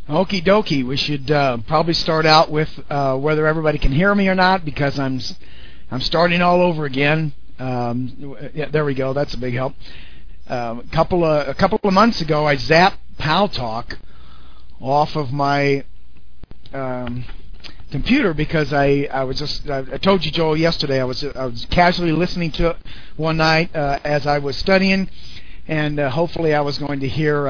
Okie dokie. We should probably start out with whether everybody can hear me or not, because I'm starting all over again. Yeah, there we go. That's a big help. A couple of months ago, I zapped Paltalk off of my computer because I told you, Joel, yesterday I was casually listening to it one night as I was studying, and hopefully I was going to hear.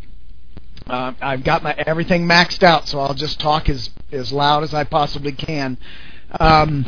I've got everything maxed out, so I'll just talk as loud as I possibly can. And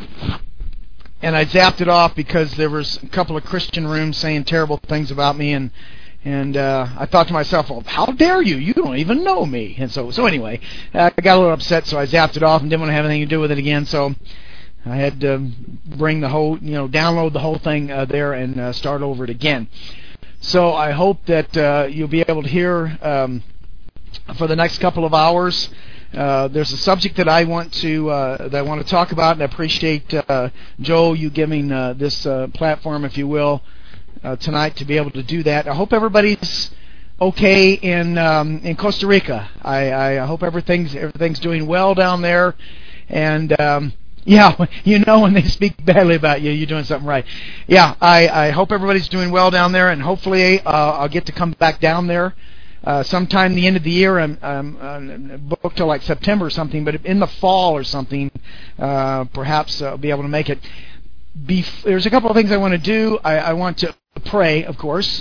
I zapped it off because there was a couple of Christian rooms saying terrible things about me, and I thought to myself, well, how dare you? You don't even know me. And so anyway, I got a little upset, so I zapped it off and didn't want to have anything to do with it again. So I had to bring the whole, download the whole thing there and start over it again. So I hope that you'll be able to hear for the next couple of hours. There's a subject that I want to talk about, and I appreciate Joel, you giving this platform, if you will, tonight to be able to do that. I hope everybody's okay in Costa Rica. I hope everything's doing well down there, and yeah, when they speak badly about you, you're doing something right. Yeah, I hope everybody's doing well down there, and hopefully I'll get to come back down there. Sometime the end of the year, I'm booked till like September or something, but in the fall or something, perhaps I'll be able to make it. There's a couple of things I want to do. I want to pray, of course,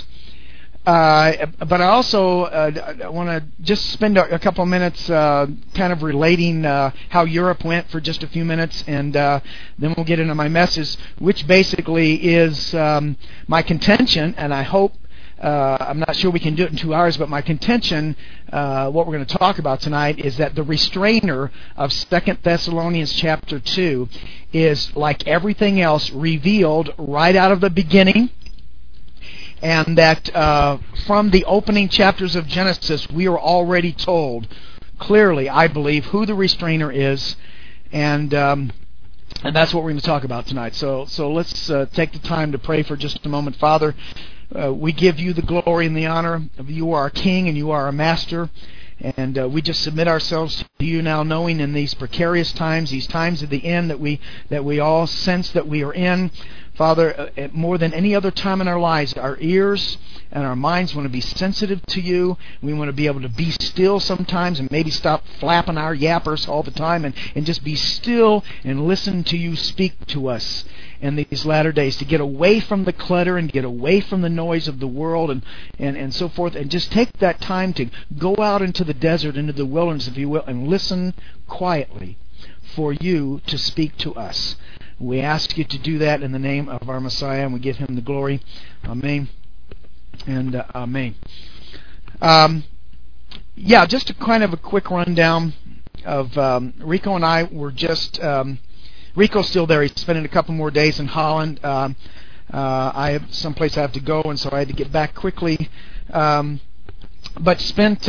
but I also want to just spend a couple of minutes kind of relating how Europe went for just a few minutes, and then we'll get into my message, which basically is my contention, and I hope I'm not sure we can do it in 2 hours, but my contention, what we're going to talk about tonight, is that the restrainer of 2 Thessalonians chapter 2 is, like everything else, revealed right out of the beginning, and that from the opening chapters of Genesis, we are already told clearly, I believe, who the restrainer is, and that's what we're going to talk about tonight. So let's take the time to pray for just a moment. Father, we give you the glory and the honor. You are our King and you are our Master. And we just submit ourselves to you now, knowing in these precarious times, these times at the end that we all sense that we are in. Father, more than any other time in our lives, our ears and our minds want to be sensitive to you. We want to be able to be still sometimes and maybe stop flapping our yappers all the time and just be still and listen to you speak to us in these latter days, to get away from the clutter and get away from the noise of the world and so forth, and just take that time to go out into the desert, into the wilderness, if you will, and listen quietly for you to speak to us. We ask you to do that in the name of our Messiah, and we give him the glory. Amen and amen. Yeah, just a kind of a quick rundown of Rico and I were just... Rico's still there. He's spending a couple more days in Holland. I have someplace I have to go, and so I had to get back quickly. But spent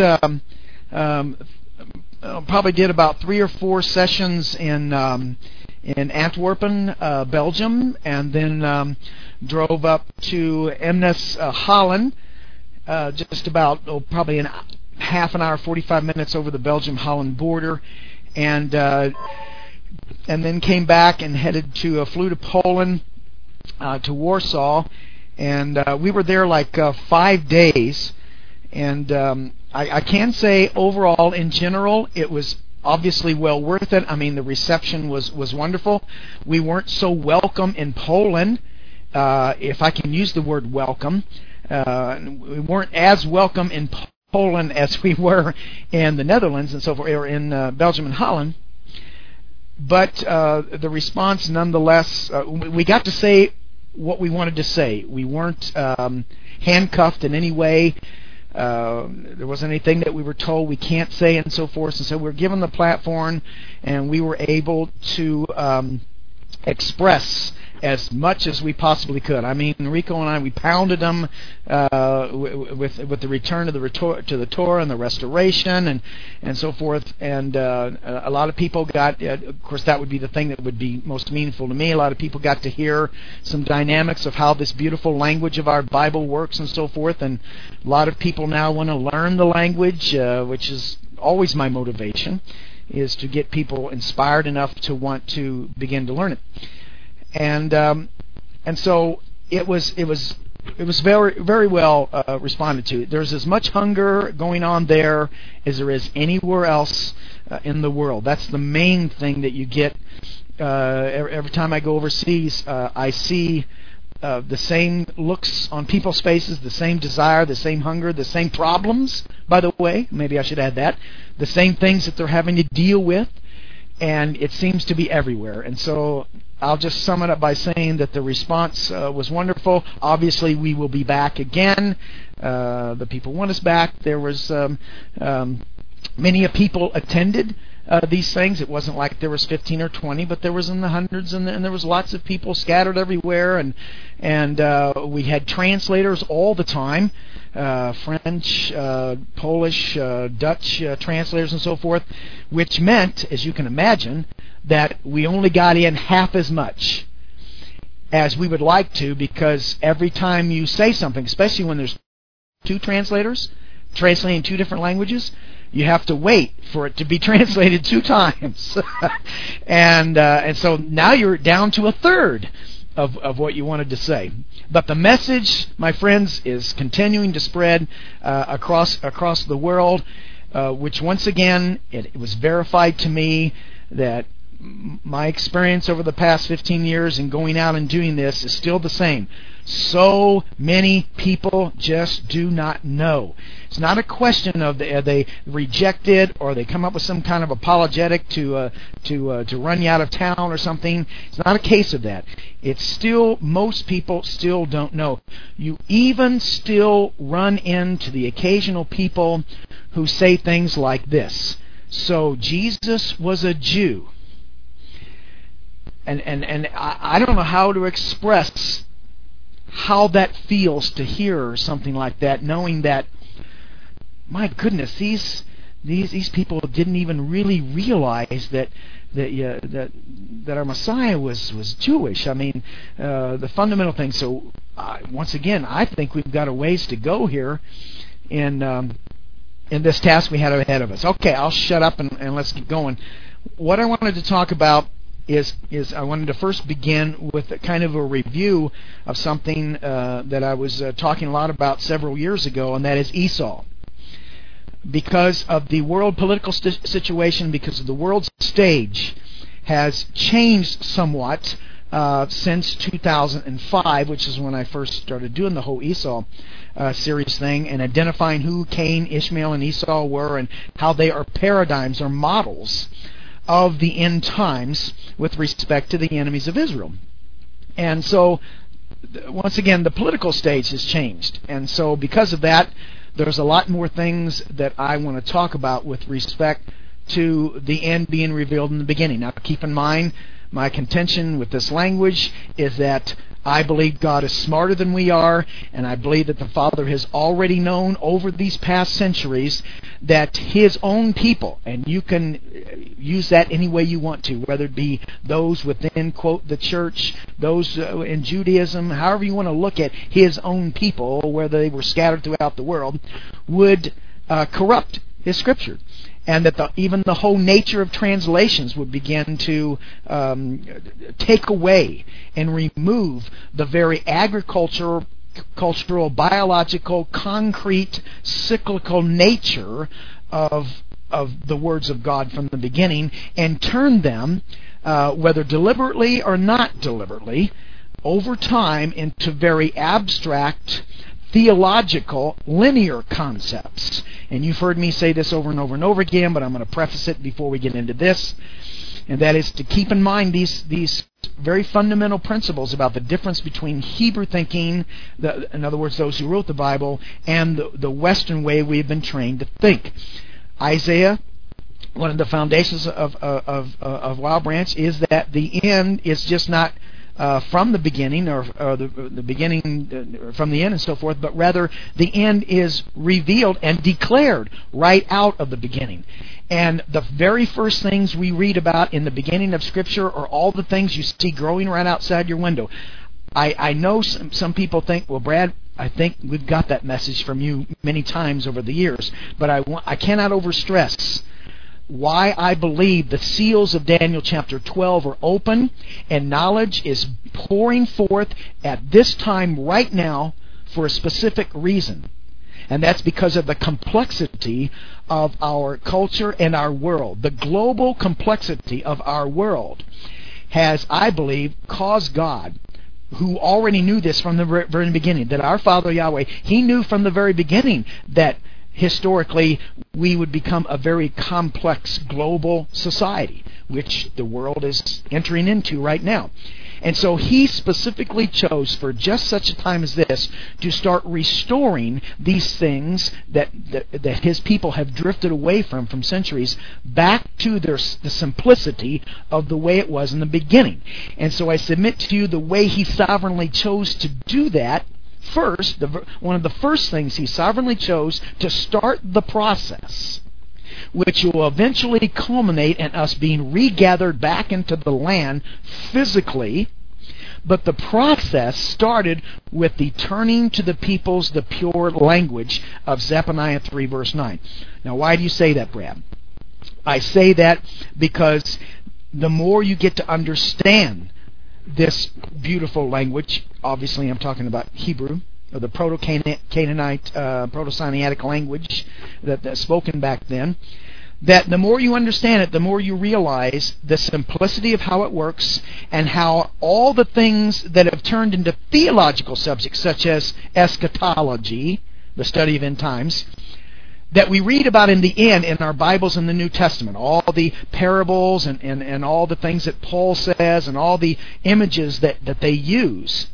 probably did about 3 or 4 sessions in Antwerpen, Belgium, and then drove up to Eemnes, Holland, just about probably half an hour, 45 minutes over the Belgium-Holland border, and then came back and flew to Poland, to Warsaw, and we were there like 5 days, and I can say overall, in general, it was obviously well worth it. I mean, the reception was wonderful. We weren't so welcome in Poland, if I can use the word welcome. We weren't as welcome in Poland as we were in the Netherlands and so forth, or in Belgium and Holland. But the response, nonetheless, we got to say what we wanted to say. We weren't handcuffed in any way. There wasn't anything that we were told we can't say and so forth. And so we were given the platform, and we were able to express as much as we possibly could. I mean, Rico and I, we pounded them with the return to the Torah and the restoration and so forth. And a lot of people got, of course, that would be the thing that would be most meaningful to me. A lot of people got to hear some dynamics of how this beautiful language of our Bible works and so forth. And a lot of people now want to learn the language, which is always my motivation, is to get people inspired enough to want to begin to learn it. And so it was very, very well responded to. There's as much hunger going on there as there is anywhere else in the world. That's the main thing that you get. Every time I go overseas, I see the same looks on people's faces, the same desire, the same hunger, the same problems, by the way. Maybe I should add that. The same things that they're having to deal with. And it seems to be everywhere. And so I'll just sum it up by saying that the response was wonderful. Obviously, we will be back again. The people want us back. There was many people attended these things. It wasn't like there was 15 or 20, but there was in the hundreds, and there was lots of people scattered everywhere. And we had translators all the time. French, Polish, Dutch translators and so forth, which meant, as you can imagine, that we only got in half as much as we would like to, because every time you say something, especially when there's two translators translating two different languages, you have to wait for it to be translated 2 times. and so now you're down to a third of what you wanted to say. But the message, my friends, is continuing to spread across the world, which once again, it was verified to me that my experience over the past 15 years in going out and doing this is still the same. So many people just do not know. It's not a question of are they rejected or they come up with some kind of apologetic to run you out of town or something. It's not a case of that. It's still, most people still don't know. You even still run into the occasional people who say things like this. So Jesus was a Jew. And I don't know how to express how that feels to hear something like that, knowing that, my goodness, these people didn't even really realize that our Messiah was Jewish. I mean, the fundamental thing. So once again, I think we've got a ways to go here in this task we had ahead of us. Okay, I'll shut up and let's get going. What I wanted to talk about is I wanted to first begin with a kind of a review of something that I was talking a lot about several years ago, and that is Esau. Because of the world political situation, because of the world stage has changed somewhat since 2005, which is when I first started doing the whole Esau series thing, and identifying who Cain, Ishmael, and Esau were, and how they are paradigms or models of the end times with respect to the enemies of Israel. And so, once again, the political stage has changed. And so, because of that, there's a lot more things that I want to talk about with respect to the end being revealed in the beginning. Now, keep in mind, my contention with this language is that I believe God is smarter than we are, and I believe that the Father has already known over these past centuries that His own people, and you can use that any way you want to, whether it be those within, quote, the church, those in Judaism, however you want to look at His own people, whether they were scattered throughout the world, would corrupt His Scripture. And that even the whole nature of translations would begin to take away and remove the very agricultural, biological, concrete, cyclical nature of the words of God from the beginning, and turn them, whether deliberately or not deliberately, over time into very abstract, theological, linear concepts. And you've heard me say this over and over and over again, but I'm going to preface it before we get into this. And that is to keep in mind these very fundamental principles about the difference between Hebrew thinking, in other words, those who wrote the Bible, and the Western way we've been trained to think. Isaiah, one of the foundations of Wild Branch, is that the end is just not from the beginning, or the beginning from the end and so forth, but rather the end is revealed and declared right out of the beginning. And the very first things we read about in the beginning of Scripture are all the things you see growing right outside your window. I know some people think, well, Brad, I think we've got that message from you many times over the years, but I cannot overstress why I believe the seals of Daniel chapter 12 are open and knowledge is pouring forth at this time right now for a specific reason. And that's because of the complexity of our culture and our world. The global complexity of our world has, I believe, caused God, who already knew this from the very beginning, that our Father Yahweh, He knew from the very beginning that historically we would become a very complex global society, which the world is entering into right now. And so He specifically chose for just such a time as this to start restoring these things that His people have drifted away from centuries back to the simplicity of the way it was in the beginning. And so I submit to you the way He sovereignly chose to do that. First, one of the first things He sovereignly chose to start the process, which will eventually culminate in us being regathered back into the land physically. But the process started with the turning to the peoples the pure language of Zephaniah 3 verse 9. Now, why do you say that, Brad? I say that because the more you get to understand this beautiful language, obviously I'm talking about Hebrew, or the Proto-Canaanite, Proto-Sinaitic language that's spoken back then, that the more you understand it, the more you realize the simplicity of how it works and how all the things that have turned into theological subjects, such as eschatology, the study of end times, that we read about in the end in our Bibles in the New Testament, all the parables and all the things that Paul says and all the images that they use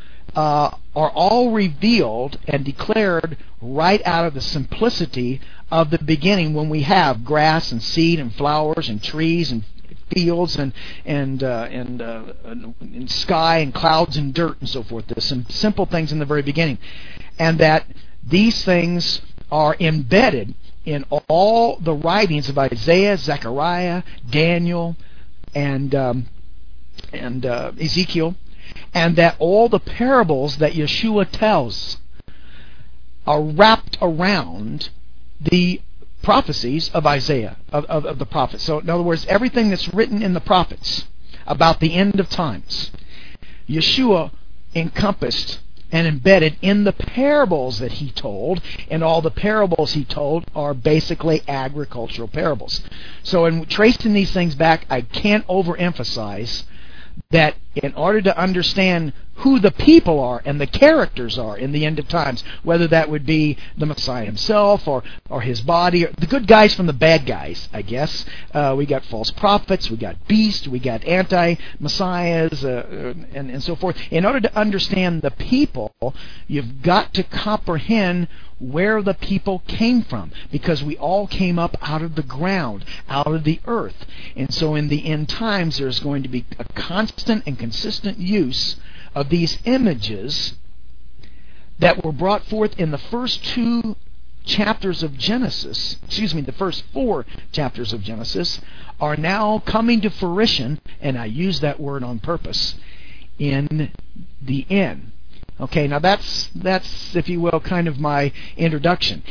are all revealed and declared right out of the simplicity of the beginning, when we have grass and seed and flowers and trees and fields and sky and clouds and dirt and so forth. There's some simple things in the very beginning, and that these things are embedded in all the writings of Isaiah, Zechariah, Daniel, and Ezekiel, and that all the parables that Yeshua tells are wrapped around the prophecies of Isaiah, of the prophets. So in other words, everything that's written in the prophets about the end of times, Yeshua encompassed and embedded in the parables that He told, and all the parables He told are basically agricultural parables. So in tracing these things back, I can't overemphasize that in order to understand who the people are and the characters are in the end of times, whether that would be the Messiah Himself or His body, or the good guys from the bad guys, I guess. We got false prophets, we got beasts, we got anti-messiahs, and so forth. In order to understand the people, you've got to comprehend where the people came from, because we all came up out of the ground, out of the earth. And so in the end times, there's going to be a constant and consistent use of these images that were brought forth in the first two chapters of Genesis, the first 4 chapters of Genesis, are now coming to fruition, and I use that word on purpose, in the end. Okay, now that's if you will, kind of my introduction.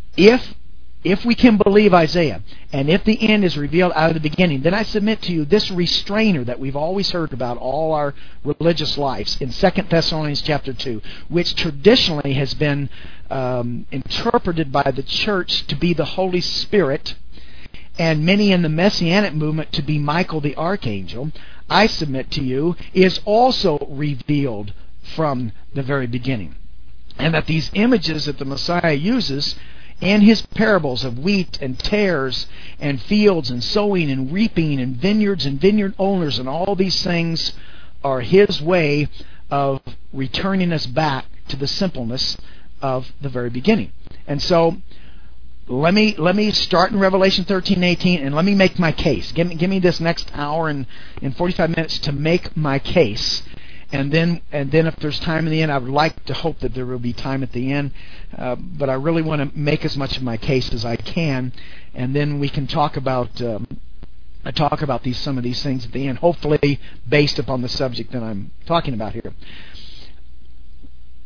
If we can believe Isaiah, and if the end is revealed out of the beginning, then I submit to you this restrainer that we've always heard about all our religious lives in 2 Thessalonians chapter 2, which traditionally has been interpreted by the church to be the Holy Spirit, and many in the Messianic movement to be Michael the Archangel, I submit to you, is also revealed from the very beginning. And that these images that the Messiah uses in His parables of wheat and tares and fields and sowing and reaping and vineyards and vineyard owners and all these things are His way of returning us back to the simpleness of the very beginning. And so let me start in Revelation 13:18, and let me make my case. Give me this next hour and 45 minutes to make my case. And then if there's time in the end, I would like to hope that there will be time at the end. But I really want to make as much of my case as I can, and then we can talk about some of these things at the end, hopefully based upon the subject that I'm talking about here.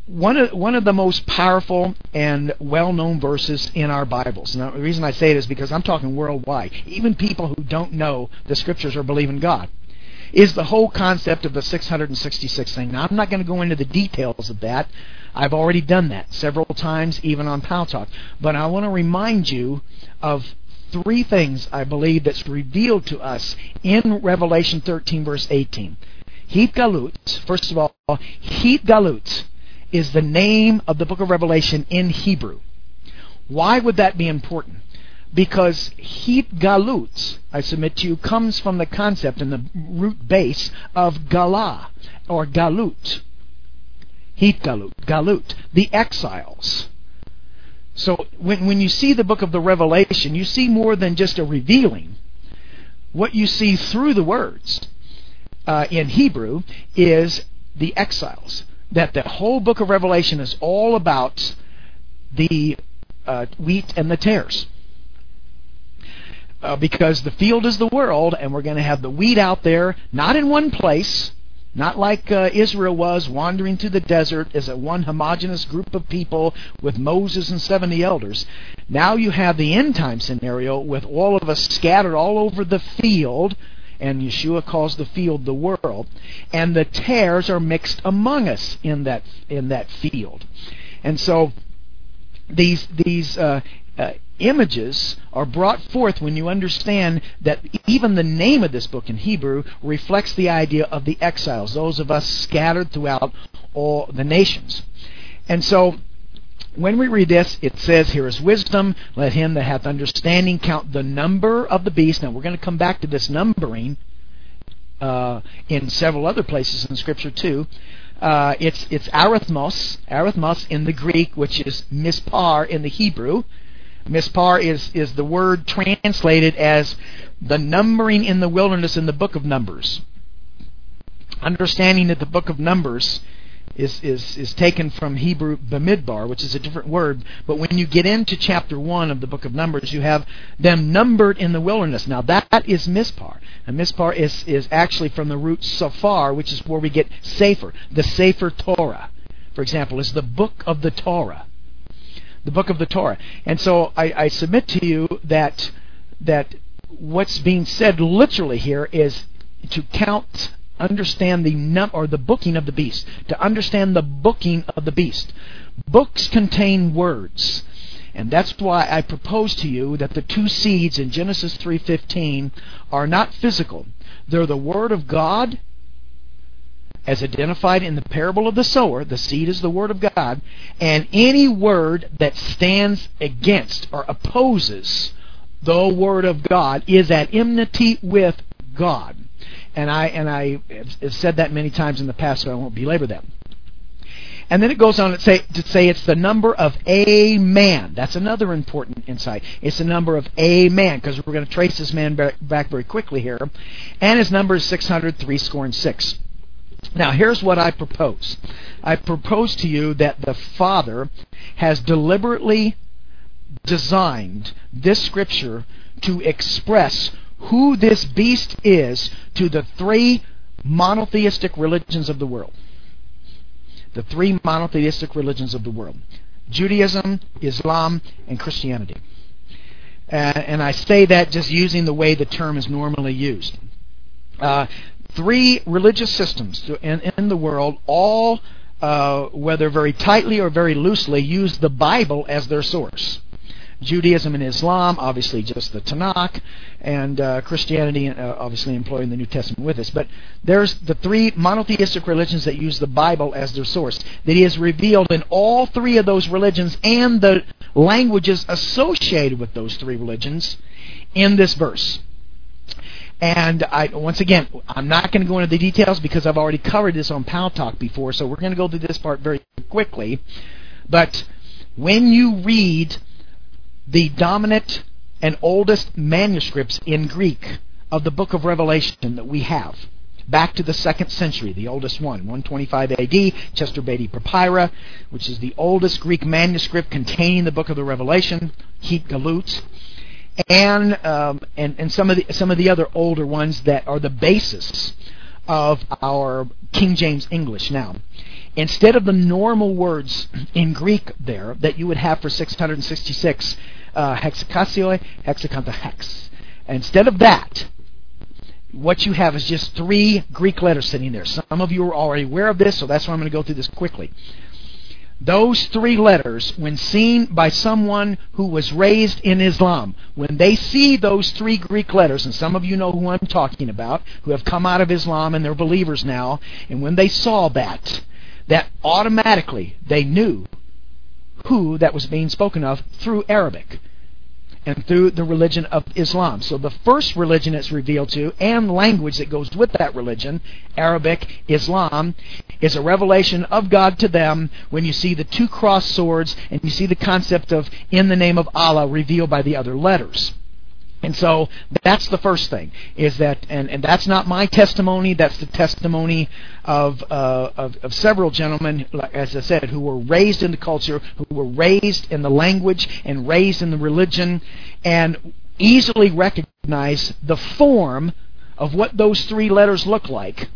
one of the most powerful and well-known verses in our Bibles. Now, the reason I say it is because I'm talking worldwide. Even people who don't know the Scriptures or believe in God, is the whole concept of the 666 thing. Now, I'm not going to go into the details of that. I've already done that several times, even on Pal Talk. But I want to remind you of three things I believe that's revealed to us in Revelation 13, verse 18. Het Galut, first of all, Het Galut is the name of the book of Revelation in Hebrew. Why would that be important? Because Het Galut, I submit to you, comes from the concept and the root base of Gala, or Galut. Het Galut, Galut, the exiles. So when you see the book of the Revelation, you see more than just a revealing. What you see through the words in Hebrew is the exiles. That the whole book of Revelation is all about the wheat and the tares. Because the field is the world, and we're going to have the wheat out there, not in one place, not like Israel was wandering through the desert as a one homogeneous group of people with Moses and 70 elders. Now you have the end time scenario with all of us scattered all over the field, and Yeshua calls the field the world, and the tares are mixed among us in that field. And so these images are brought forth when you understand that even the name of this book in Hebrew reflects the idea of the exiles, those of us scattered throughout all the nations. And so when we read this, it says, "Here is wisdom, let him that hath understanding count the number of the beast." Now we're going to come back to this numbering in several other places in Scripture too. It's arithmos in the Greek, which is mispar in the Hebrew. Mispar is the word translated as the numbering in the wilderness in the book of Numbers. Understanding that the book of Numbers is taken from Hebrew Bamidbar, which is a different word. But when you get into chapter 1 of the book of Numbers, you have them numbered in the wilderness. Now that is Mispar. And Mispar is actually from the root Safar, which is where we get Sefer. The Sefer Torah, for example, is the book of the Torah. The book of the Torah. And so I submit to you that what's being said literally here is to count, understand the booking of the beast. To understand the booking of the beast. Books contain words. And that's why I propose to you that the two seeds in Genesis 3:15 are not physical. They're the Word of God, as identified in the parable of the sower. The seed is the Word of God, and any word that stands against or opposes the Word of God is at enmity with God. And I have said that many times in the past, so I won't belabor that. And then it goes on to say it's the number of a man. That's another important insight. It's the number of a man, because we're going to trace this man back very quickly here. And his number is 666. Now, here's what I propose. I propose to you that the Father has deliberately designed this Scripture to express who this beast is to the three monotheistic religions of the world. The three monotheistic religions of the world: Judaism, Islam, and Christianity. And I say that just using the way the term is normally used. Three religious systems in the world, all, whether very tightly or very loosely, use the Bible as their source. Judaism and Islam, obviously just the Tanakh, and Christianity, obviously employing the New Testament with us. But there's the three monotheistic religions that use the Bible as their source. That He is revealed in all three of those religions and the languages associated with those three religions in this verse. And once again, I'm not going to go into the details because I've already covered this on Pal Talk before, so we're going to go through this part very quickly. But when you read the dominant and oldest manuscripts in Greek of the book of Revelation that we have, back to the 2nd century, the oldest one, 125 A.D., Chester Beatty Papyri, which is the oldest Greek manuscript containing the book of the Revelation, Het Galut, and some of the other older ones that are the basis of our King James English now. Instead of the normal words in Greek there that you would have for 666 hexakasioi, hexakanta hex, instead of that, what you have is just 3 Greek letters sitting there. Some of you are already aware of this, so that's why I'm going to go through this quickly. Those 3 letters, when seen by someone who was raised in Islam, when they see those 3 Greek letters, and some of you know who I'm talking about, who have come out of Islam and they're believers now, and when they saw that automatically they knew who that was being spoken of through Arabic and through the religion of Islam. So the first religion it's revealed to, and language that goes with that religion, Arabic, Islam, is a revelation of God to them when you see the 2 crossed swords and you see the concept of in the name of Allah revealed by the other letters. And so that's the first thing, is that, and that's not my testimony, that's the testimony of several gentlemen, as I said, who were raised in the culture, who were raised in the language and raised in the religion, and easily recognize the form of what those 3 letters look like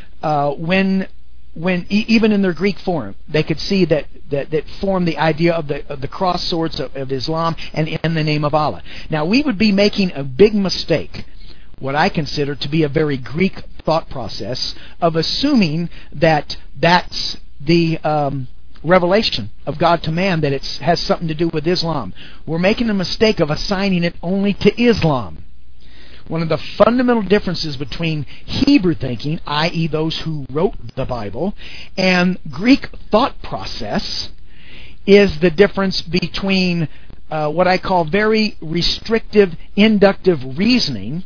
when even in their Greek form, they could see that form the idea of the cross swords of Islam and in the name of Allah. Now, we would be making a big mistake, what I consider to be a very Greek thought process, of assuming that that's the revelation of God to man, that it has something to do with Islam. We're making a mistake of assigning it only to Islam. One of the fundamental differences between Hebrew thinking, i.e. those who wrote the Bible, and Greek thought process is the difference between what I call very restrictive inductive reasoning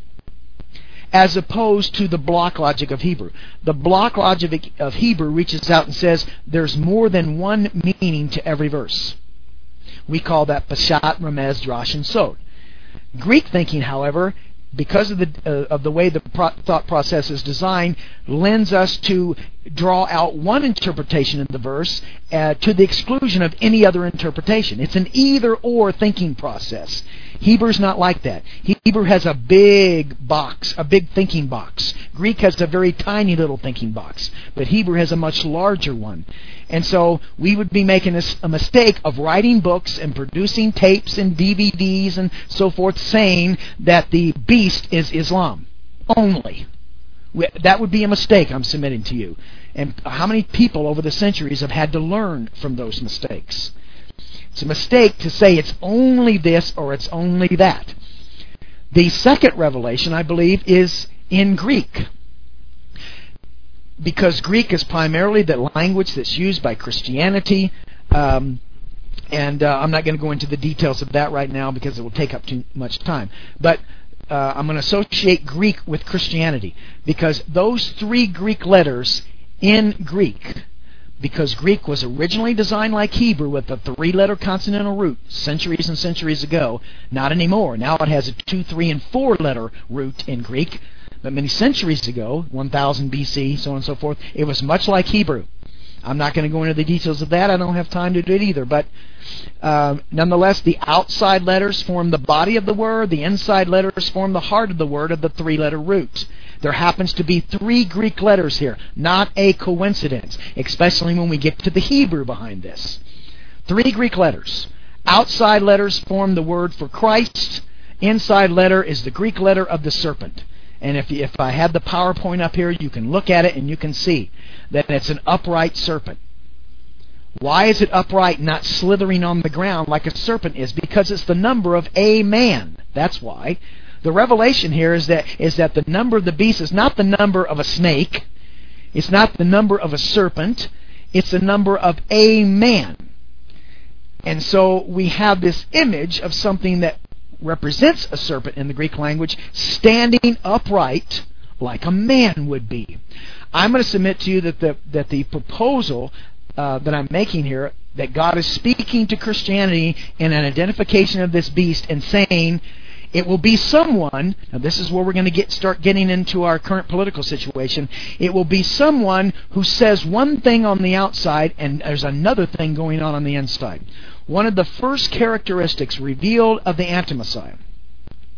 as opposed to the block logic of Hebrew. The block logic of Hebrew reaches out and says there's more than one meaning to every verse. We call that Peshat, Remez, Drash, and Sod. Greek thinking, however, because of the way the thought process is designed, lends us to draw out one interpretation of the verse to the exclusion of any other interpretation. It's an either-or thinking process. Hebrew's not like that. Hebrew has a big box, a big thinking box. Greek has a very tiny little thinking box, but Hebrew has a much larger one. And so we would be making a mistake of writing books and producing tapes and DVDs and so forth saying that the beast is Islam only. That would be a mistake I'm submitting to you. And how many people over the centuries have had to learn from those mistakes? It's a mistake to say it's only this or it's only that. The second revelation, I believe, is in Greek. Because Greek is primarily the language that's used by Christianity, and I'm not going to go into the details of that right now because it will take up too much time. But I'm going to associate Greek with Christianity because those 3 Greek letters in Greek, because Greek was originally designed like Hebrew with a 3-letter consonantal root centuries and centuries ago. Not anymore. Now it has a 2, 3, and 4-letter root in Greek. But many centuries ago, 1000 BC, so on and so forth, it was much like Hebrew. I'm not going to go into the details of that. I don't have time to do it either. But nonetheless, the outside letters form the body of the word. The inside letters form the heart of the word of the 3-letter root. There happens to be 3 Greek letters here. Not a coincidence, especially when we get to the Hebrew behind this. 3 Greek letters. Outside letters form the word for Christ. Inside letter is the Greek letter of the serpent. And if I had the PowerPoint up here, you can look at it and you can see that it's an upright serpent. Why is it upright, not slithering on the ground like a serpent is? Because it's the number of a man. That's why. The revelation here is that the number of the beast is not the number of a snake. It's not the number of a serpent. It's the number of a man. And so we have this image of something that represents a serpent in the Greek language standing upright like a man would be. I'm going to submit to you that the proposal that I'm making here, that God is speaking to Christianity in an identification of this beast and saying it will be someone, now this is where we're going to start getting into our current political situation, it will be someone who says one thing on the outside and there's another thing going on the inside. One of the first characteristics revealed of the Anti-Messiah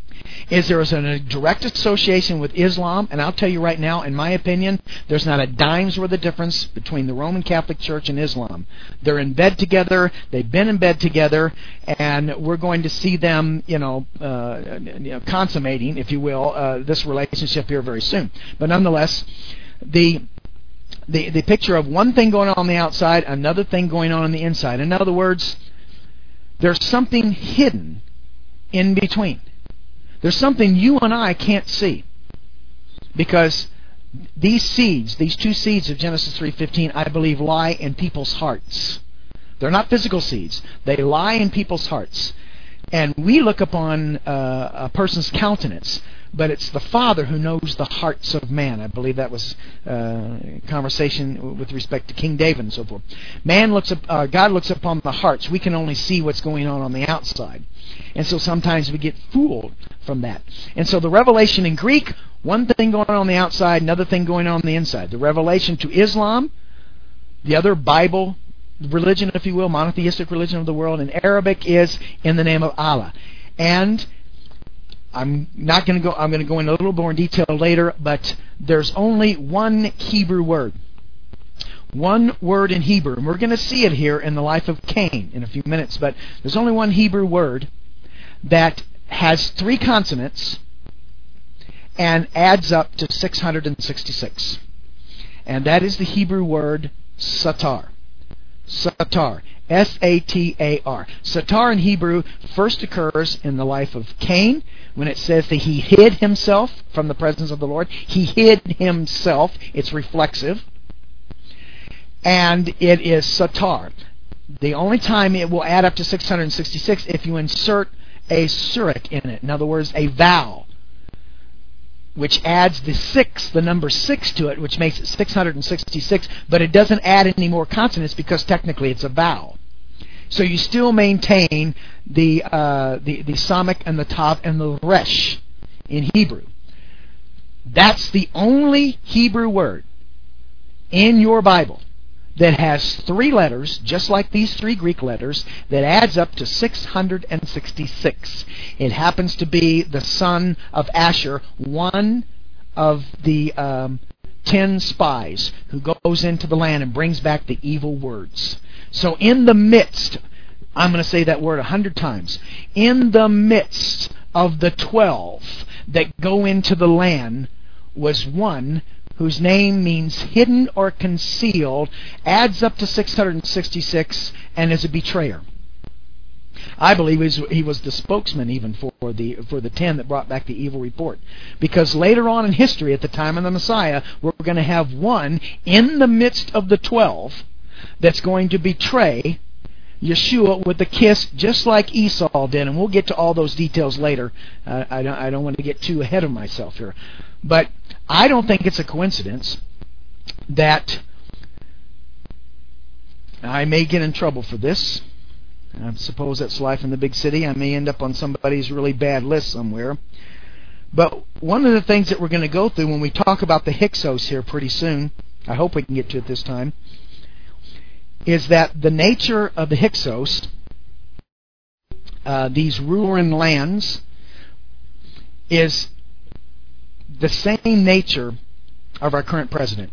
is there is a direct association with Islam, and I'll tell you right now, in my opinion, there's not a dime's worth of difference between the Roman Catholic Church and Islam. They're in bed together, they've been in bed together, and we're going to see them, consummating, if you will, this relationship here very soon. But nonetheless, the picture of one thing going on the outside, another thing going on the inside. In other words, there's something hidden in between. There's something you and I can't see. Because these seeds, these two seeds of Genesis 3:15, I believe lie in people's hearts. They're not physical seeds. They lie in people's hearts. And we look upon a person's countenance, but it's the Father who knows the hearts of man. I believe that was conversation with respect to King David and so forth. God looks upon the hearts. We can only see what's going on the outside. And so sometimes we get fooled from that. And so the revelation in Greek, one thing going on the outside, another thing going on the inside. The revelation to Islam, the other Bible religion, if you will, monotheistic religion of the world, in Arabic is in the name of Allah. And I'm going to go into a little more detail later, but there's only one Hebrew word. One word in Hebrew. And we're going to see it here in the life of Cain in a few minutes, but there's only one Hebrew word that has 3 consonants and adds up to 666. And that is the Hebrew word satar. Satar. S-A-T-A-R. Satar in Hebrew first occurs in the life of Cain when it says that he hid himself from the presence of the Lord. He hid himself. It's reflexive. And it is satar. The only time it will add up to 666 if you insert a surik in it. In other words, a vowel, which adds the number 6 to it, which makes it 666, but it doesn't add any more consonants because technically it's a vowel. So you still maintain the samach and the tav and the resh in Hebrew. That's the only Hebrew word in your Bible that has 3 letters, just like these 3 Greek letters, that adds up to 666. It happens to be the son of Asher, one of the 10 spies who goes into the land and brings back the evil words. So in the midst, I'm going to say that word 100 times, in the midst of the 12 that go into the land was one whose name means hidden or concealed, adds up to 666, and is a betrayer. I believe he was the spokesman even for the 10 that brought back the evil report. Because later on in history, at the time of the Messiah, we're going to have one in the midst of the 12 that's going to betray Yeshua with a kiss, just like Esau did. And we'll get to all those details later. I don't want to get too ahead of myself here. But I don't think it's a coincidence that I may get in trouble for this. I suppose that's life in the big city. I may end up on somebody's really bad list somewhere. But one of the things that we're going to go through when we talk about the Hyksos here pretty soon, I hope we can get to it this time, is that the nature of the Hyksos, these ruling lands, is the same nature of our current president.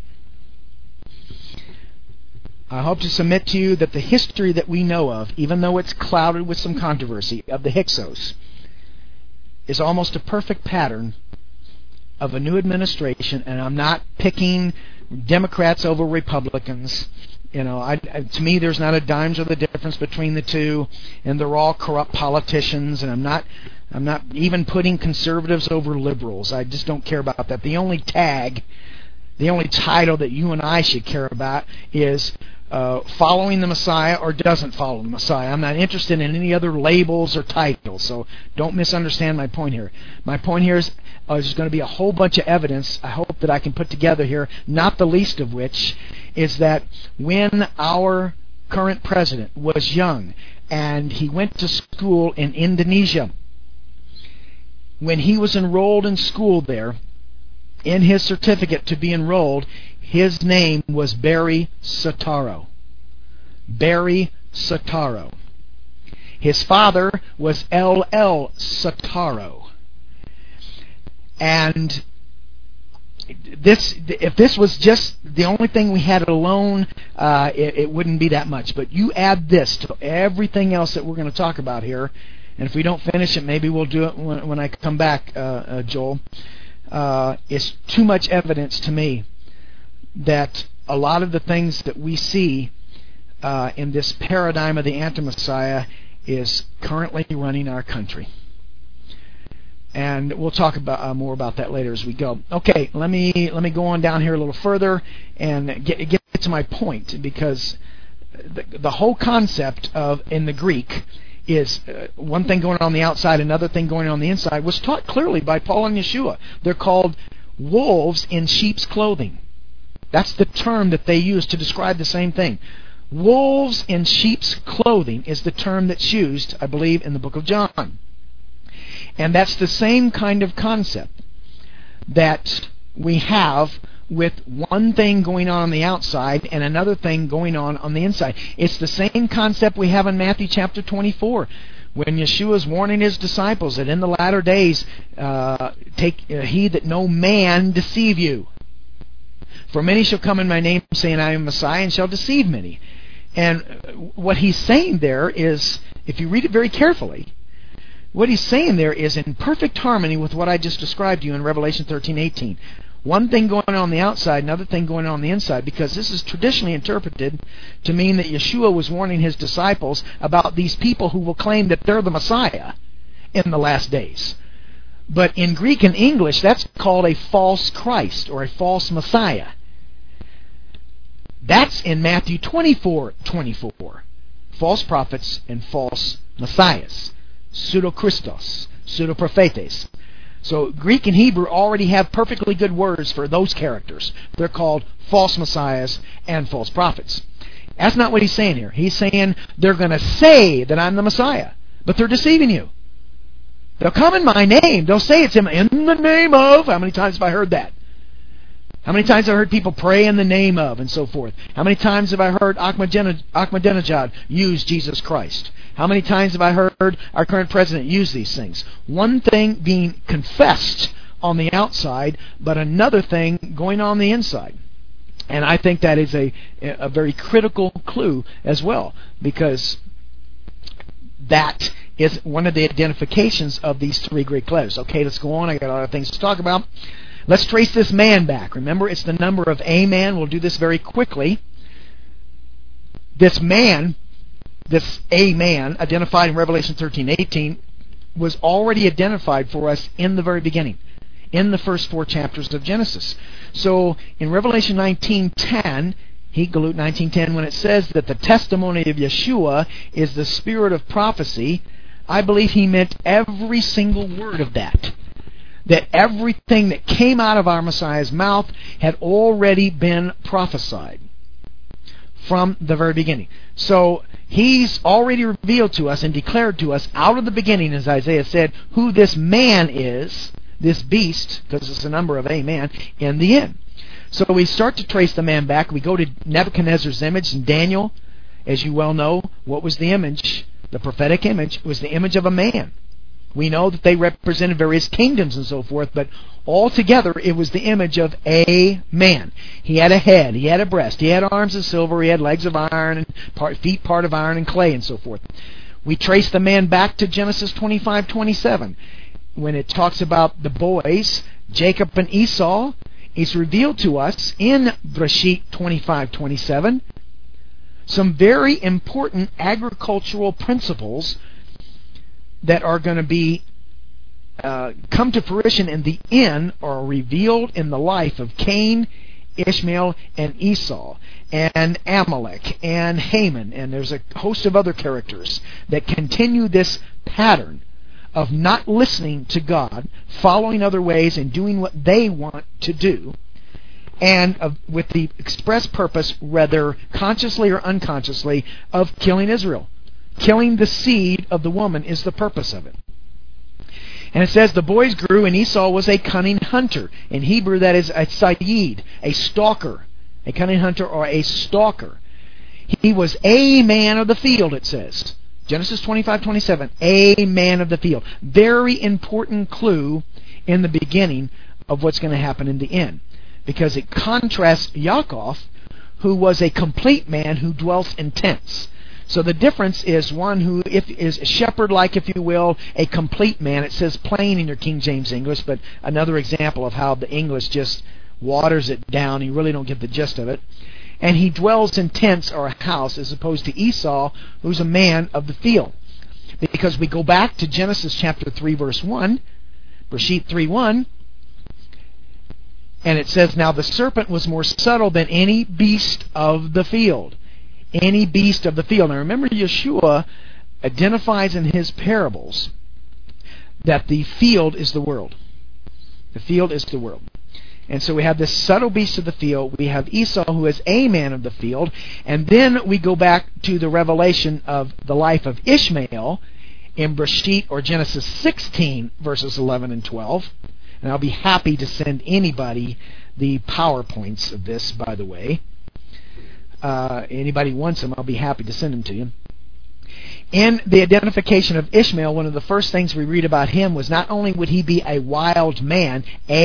I hope to submit to you that the history that we know of, even though it's clouded with some controversy, of the Hyksos, is almost a perfect pattern of a new administration, and I'm not picking Democrats over Republicans. You know, to me, there's not a dime's worth of difference between the two, and they're all corrupt politicians. And I'm not even putting conservatives over liberals. I just don't care about that. The only title that you and I should care about is following the Messiah or doesn't follow the Messiah. I'm not interested in any other labels or titles, so don't misunderstand my point here. My point here is there's going to be a whole bunch of evidence I hope that I can put together here, not the least of which is that when our current president was young and he went to school in Indonesia, when he was enrolled in school there, in his certificate to be enrolled, his name was Barry Soetoro. Barry Soetoro. His father was L.L. Soetoro. And if this was just the only thing we had alone, it wouldn't be that much. But you add this to everything else that we're going to talk about here, and if we don't finish it, maybe we'll do it when I come back, Joel. It's too much evidence to me that a lot of the things that we see in this paradigm of the anti-Messiah is currently running our country. And we'll talk about more about that later as we go. Okay, let me go on down here a little further and get to my point, because the whole concept of, in the Greek, is one thing going on the outside, another thing going on the inside, was taught clearly by Paul and Yeshua. They're called wolves in sheep's clothing. That's the term that they use to describe the same thing. Wolves in sheep's clothing is the term that's used, I believe, in the book of John. And that's the same kind of concept that we have with one thing going on the outside and another thing going on the inside. It's the same concept we have in Matthew chapter 24, when Yeshua is warning his disciples that in the latter days, take heed that no man deceive you. For many shall come in my name, saying, I am Messiah, and shall deceive many. And what he's saying there is, if you read it very carefully, what he's saying there is in perfect harmony with what I just described to you in Revelation 13:18. One thing going on the outside, another thing going on the inside, because this is traditionally interpreted to mean that Yeshua was warning his disciples about these people who will claim that they're the Messiah in the last days. But in Greek and English, that's called a false Christ or a false Messiah. That's in Matthew 24:24. False prophets and false messiahs. Pseudo-Christos, pseudo-prophetes. So Greek and Hebrew already have perfectly good words for those characters. They're called false messiahs and false prophets. That's not what he's saying here. He's saying they're going to say that I'm the Messiah, but they're deceiving you. They'll come in my name. They'll say it's in the name of. How many times have I heard that? How many times have I heard people pray in the name of and so forth? How many times have I heard Ahmadinejad use Jesus Christ? How many times have I heard our current president use these things? One thing being confessed on the outside, but another thing going on the inside. And I think that is a very critical clue as well, because that is one of the identifications of these three Greek letters. Okay, let's go on. I got a lot of things to talk about. Let's trace this man back. Remember, it's the number of a man. We'll do this very quickly. This man, this a man, identified in Revelation 13:18, was already identified for us in the very beginning, in the first 4 chapters of Genesis. So in Revelation 19:10, Galut 19:10, when it says that the testimony of Yeshua is the spirit of prophecy, I believe he meant every single word of that. That everything that came out of our Messiah's mouth had already been prophesied from the very beginning. So he's already revealed to us and declared to us out of the beginning, as Isaiah said, who this man is, this beast, because it's a number of a man, in the end. So we start to trace the man back. We go to Nebuchadnezzar's image in Daniel. As you well know, what was the image? The prophetic image was the image of a man. We know that they represented various kingdoms and so forth, but altogether it was the image of a man. He had a head, he had a breast, he had arms of silver, he had legs of iron, and feet part of iron and clay and so forth. We trace the man back to Genesis 25:27. When it talks about the boys, Jacob and Esau, it's revealed to us in Breshit 25:27 some very important agricultural principles that are going to be come to fruition in the end, are revealed in the life of Cain, Ishmael, and Esau, and Amalek, and Haman, and there's a host of other characters that continue this pattern of not listening to God, following other ways, and doing what they want to do, and with the express purpose, whether consciously or unconsciously, of killing Israel. Killing the seed of the woman is the purpose of it. And it says, the boys grew, and Esau was a cunning hunter. In Hebrew, that is a sayyid, a stalker. A cunning hunter or a stalker. He was a man of the field, it says. Genesis 25:27, a man of the field. Very important clue in the beginning of what's going to happen in the end, because it contrasts Yaakov, who was a complete man who dwelt in tents. So the difference is one who is shepherd-like, if you will, a complete man. It says plain in your King James English, but another example of how the English just waters it down. You really don't get the gist of it. And he dwells in tents or a house, as opposed to Esau, who's a man of the field. Because we go back to Genesis chapter 3, verse 1, Bereshit 3:1, and it says, "Now the serpent was more subtle than any beast of the field." Any beast of the field. Now remember, Yeshua identifies in his parables that the field is the world. The field is the world. And so we have this subtle beast of the field. We have Esau, who is a man of the field. And then we go back to the revelation of the life of Ishmael in Bereshit, or Genesis 16, verses 11 and 12. And I'll be happy to send anybody the PowerPoints of this, by the way. Anybody wants them, I'll be happy to send them to you. In the identification of Ishmael, one of the first things we read about him was not only would he be a wild man,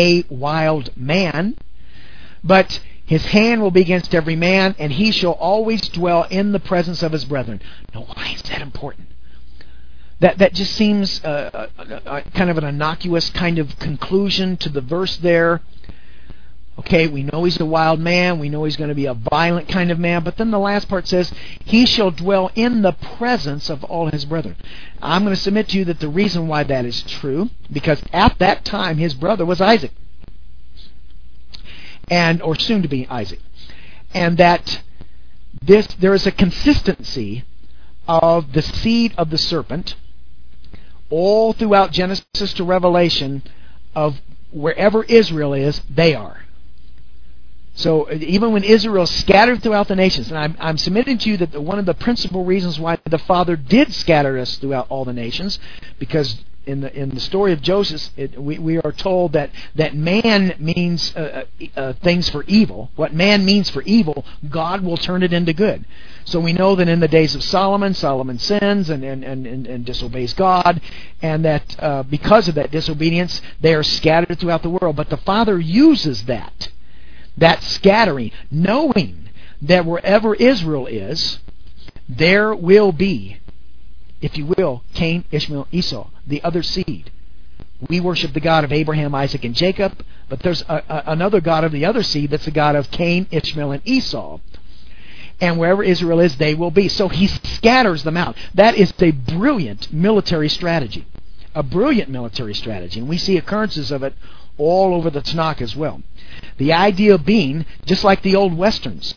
but his hand will be against every man, and he shall always dwell in the presence of his brethren. Now, why is that important? That just seems kind of an innocuous kind of conclusion to the verse there. Okay, we know he's a wild man. We know he's going to be a violent kind of man. But then the last part says, he shall dwell in the presence of all his brethren. I'm going to submit to you that the reason why that is true, because at that time his brother was Isaac, or soon to be Isaac. And that there is a consistency of the seed of the serpent all throughout Genesis to Revelation, of wherever Israel is, they are. So even when Israel is scattered throughout the nations, and I'm submitting to you that one of the principal reasons why the Father did scatter us throughout all the nations, because in the story of Joseph, we are told that man means things for evil. What man means for evil, God will turn it into good. So we know that in the days of Solomon sins and disobeys God, and that because of that disobedience, they are scattered throughout the world. But the Father uses that scattering, knowing that wherever Israel is, there will be, if you will, Cain, Ishmael, Esau, the other seed. We worship the God of Abraham, Isaac, and Jacob, but there's another God of the other seed that's the God of Cain, Ishmael, and Esau. And wherever Israel is, they will be. So he scatters them out. That is a brilliant military strategy. A brilliant military strategy. And we see occurrences of it all over the Tanakh as well. The idea being, just like the old Westerns.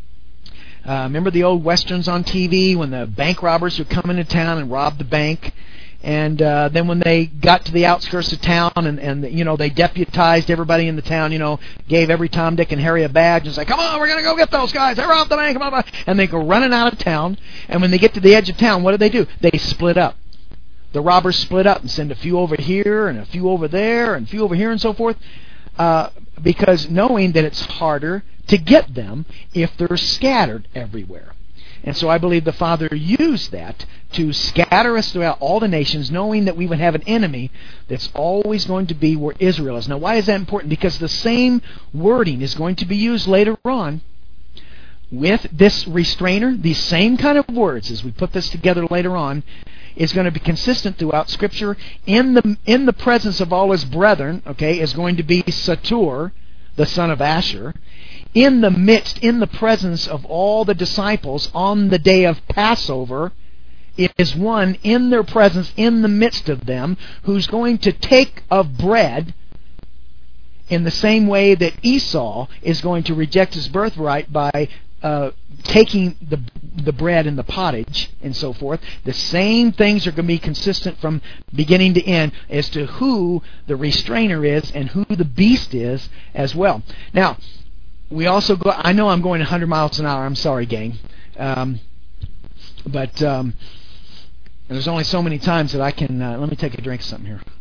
Remember the old Westerns on TV when the bank robbers would come into town and rob the bank? And then when they got to the outskirts of town and they deputized everybody in the town, gave every Tom, Dick, and Harry a badge and said, "Come on, we're going to go get those guys. They robbed the bank." Blah, blah. And they go running out of town. And when they get to the edge of town, what do? They split up. The robbers split up and send a few over here and a few over there and a few over here and so forth. Because knowing that it's harder to get them if they're scattered everywhere. And so I believe the Father used that to scatter us throughout all the nations, knowing that we would have an enemy that's always going to be where Israel is. Now, why is that important? Because the same wording is going to be used later on with this restrainer. These same kind of words, as we put this together later on, is going to be consistent throughout Scripture. In the presence of all his brethren, is going to be Satur, the son of Asher. In the midst, in the presence of all the disciples on the day of Passover, is one in their presence, in the midst of them, who's going to take of bread in the same way that Esau is going to reject his birthright by taking the bread and the pottage and so forth. The same things are going to be consistent from beginning to end as to who the restrainer is and who the beast is as well. Now, we also go. I know I'm going 100 miles an hour. I'm sorry, gang. But there's only so many times that I can. Let me take a drink of something here.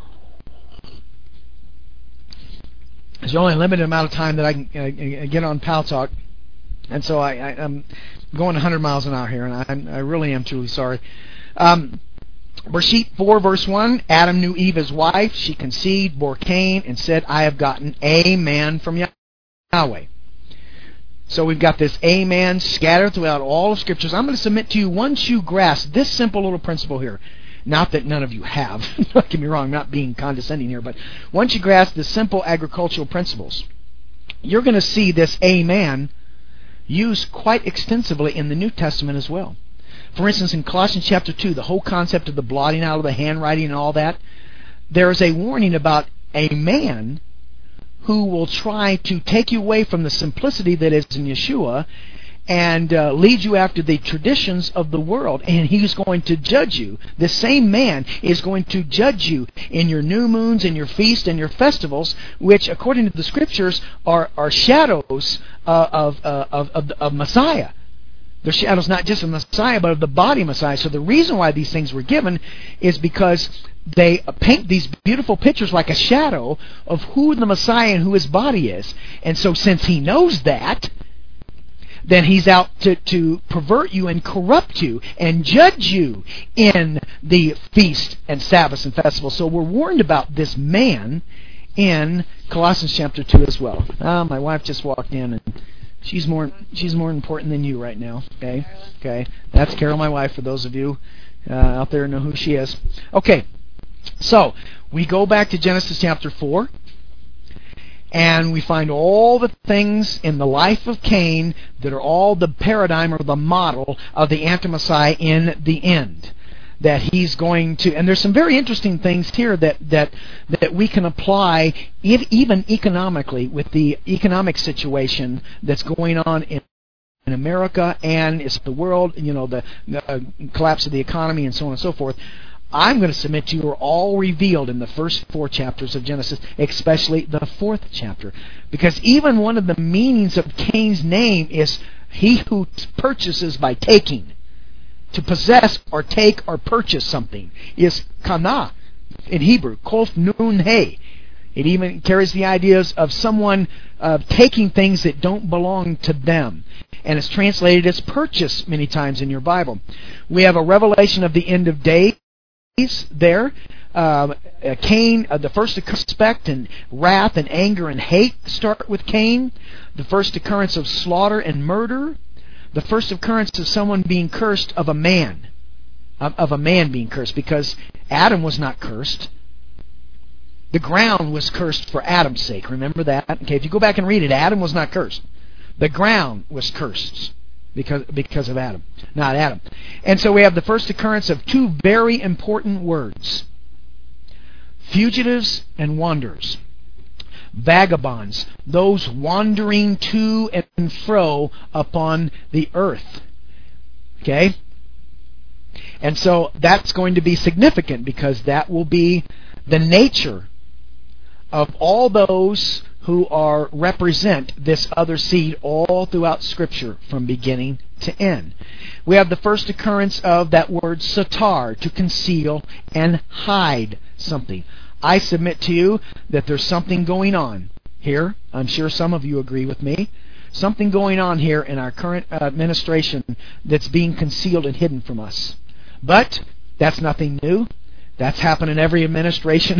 There's only a limited amount of time that I can get on Pal Talk. And so I'm going 100 miles an hour here, and I really am truly sorry. Bereshit 4 verse 1, Adam knew Eve his wife. She conceived, bore Cain, and said, I have gotten a man from Yahweh. So we've got this amen scattered throughout all of Scriptures. I'm going to submit to you, once you grasp this simple little principle here, not that none of you have, don't get me wrong, I'm not being condescending here, but once you grasp the simple agricultural principles, you're going to see this amen used quite extensively in the New Testament as well. For instance, in Colossians chapter 2, the whole concept of the blotting out of the handwriting and all that, there is a warning about a man who will try to take you away from the simplicity that is in Yeshua and lead you after the traditions of the world. And he's going to judge you. The same man is going to judge you in your new moons and your feasts and your festivals, which, according to the Scriptures, are shadows of Messiah. They're shadows not just of Messiah, but of the body Messiah. So the reason why these things were given is because they paint these beautiful pictures like a shadow of who the Messiah and who his body is. And so since he knows that, then he's out to pervert you and corrupt you and judge you in the feast and Sabbaths and festivals. So we're warned about this man in Colossians chapter 2 as well. My wife just walked in, and she's more important than you right now. Okay. That's Carol, my wife, for those of you out there who know who she is. Okay. So we go back to Genesis chapter 4. And we find all the things in the life of Cain that are all the paradigm or the model of the anti-Messiah in the end. That he's going to, and there's some very interesting things here that we can apply even economically with the economic situation that's going on in America and it's the world, the collapse of the economy and so on and so forth. I'm going to submit to you are all revealed in the first 4 chapters of Genesis, especially the 4th chapter. Because even one of the meanings of Cain's name is he who purchases by taking. To possess or take or purchase something is kana in Hebrew, kof nun he. It even carries the ideas of someone taking things that don't belong to them. And it's translated as purchase many times in your Bible. We have a revelation of the end of days there. Cain, the first occurrence and wrath and anger and hate start with Cain. The first occurrence of slaughter and murder. The first occurrence of someone being cursed of a man. Of a man being cursed, because Adam was not cursed. The ground was cursed for Adam's sake. Remember that? Okay, if you go back and read it, Adam was not cursed. The ground was cursed because of Adam, not Adam. And so we have the first occurrence of 2 very important words. Fugitives and wanderers. Vagabonds, those wandering to and fro upon the earth. Okay? And so that's going to be significant because that will be the nature of all those who represent this other seed all throughout Scripture from beginning to end. We have the first occurrence of that word satar, to conceal and hide something. I submit to you that there's something going on here. I'm sure some of you agree with me. Something going on here in our current administration that's being concealed and hidden from us. But that's nothing new. That's happened in every administration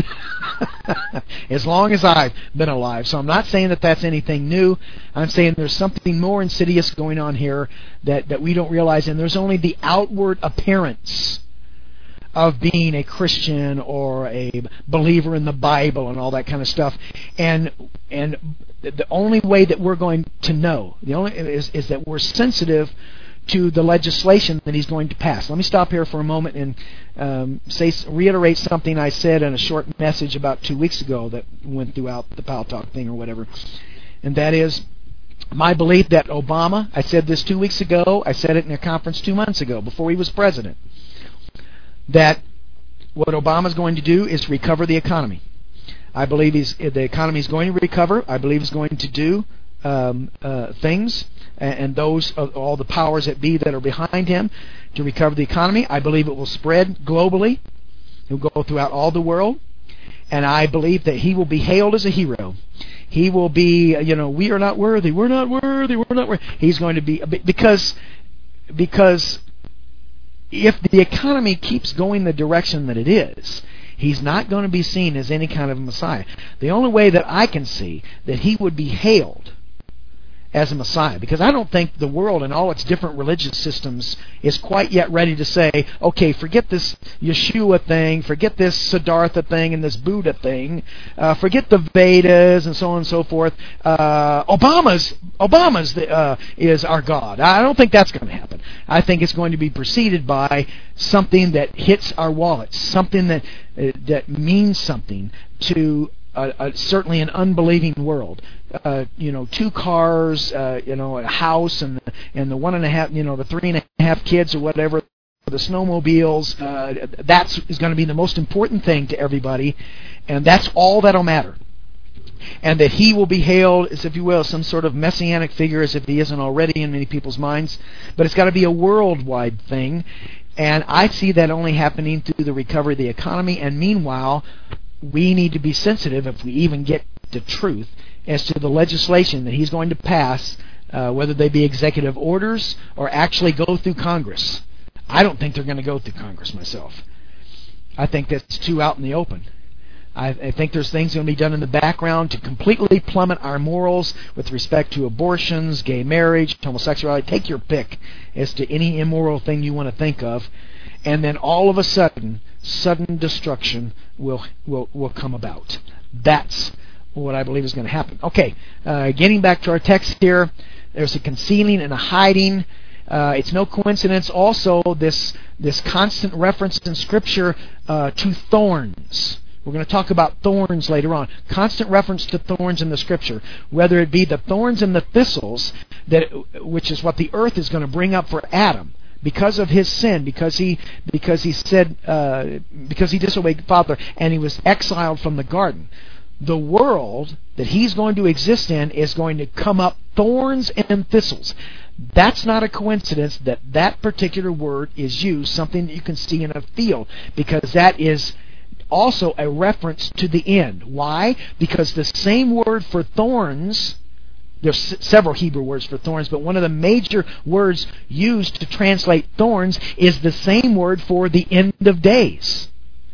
as long as I've been alive. So I'm not saying that that's anything new. I'm saying there's something more insidious going on here that we don't realize. And there's only the outward appearance of being a Christian or a believer in the Bible and all that kind of stuff. And the only way that we're going to know is that we're sensitive to the legislation that he's going to pass. Let me stop here for a moment and reiterate something I said in a short message about 2 weeks ago that went throughout the Pal Talk thing or whatever. And that is my belief that Obama, I said this 2 weeks ago, I said it in a conference 2 months ago before he was president, that what Obama's going to do is recover the economy. I believe the economy is going to recover. I believe he's going to do things, and those all the powers that be that are behind him to recover the economy. I believe it will spread globally. It will go throughout all the world, and I believe that he will be hailed as a hero. He will be, we are not worthy. We're not worthy. We're not worthy. He's going to be because if the economy keeps going the direction that it is, he's not going to be seen as any kind of Messiah. The only way that I can see that he would be hailed as a Messiah, because I don't think the world and all its different religious systems is quite yet ready to say, okay, forget this Yeshua thing, forget this Siddhartha thing and this Buddha thing, forget the Vedas and so on and so forth. Obama's is our God. I don't think that's going to happen. I think it's going to be preceded by something that hits our wallets, something that means something to certainly an unbelieving world. 2 cars, a house, and the 1.5, the 3.5 kids or whatever, the snowmobiles. That is going to be the most important thing to everybody, and that's all that'll matter. And that he will be hailed as, if you will, some sort of messianic figure, as if he isn't already in many people's minds. But it's got to be a worldwide thing, and I see that only happening through the recovery of the economy. And meanwhile, we need to be sensitive, if we even get to truth, as to the legislation that he's going to pass, whether they be executive orders or actually go through Congress. I don't think they're going to go through Congress myself. I think that's too out in the open. I think there's things going to be done in the background to completely plummet our morals with respect to abortions, gay marriage, homosexuality. Take your pick as to any immoral thing you want to think of. And then all of a sudden destruction will come about. That's what I believe is going to happen. Okay, getting back to our text here, there's a concealing and a hiding. It's no coincidence also this constant reference in Scripture to thorns. We're going to talk about thorns later on. Constant reference to thorns in the Scripture, whether it be the thorns and the thistles, which is what the earth is going to bring up for Adam. Because of his sin, because he disobeyed Father, and he was exiled from the garden. The world that he's going to exist in is going to come up thorns and thistles. That's not a coincidence that particular word is used, something that you can see in a field, because that is also a reference to the end. Why? Because the same word for thorns, there's several Hebrew words for thorns, but one of the major words used to translate thorns is the same word for the end of days.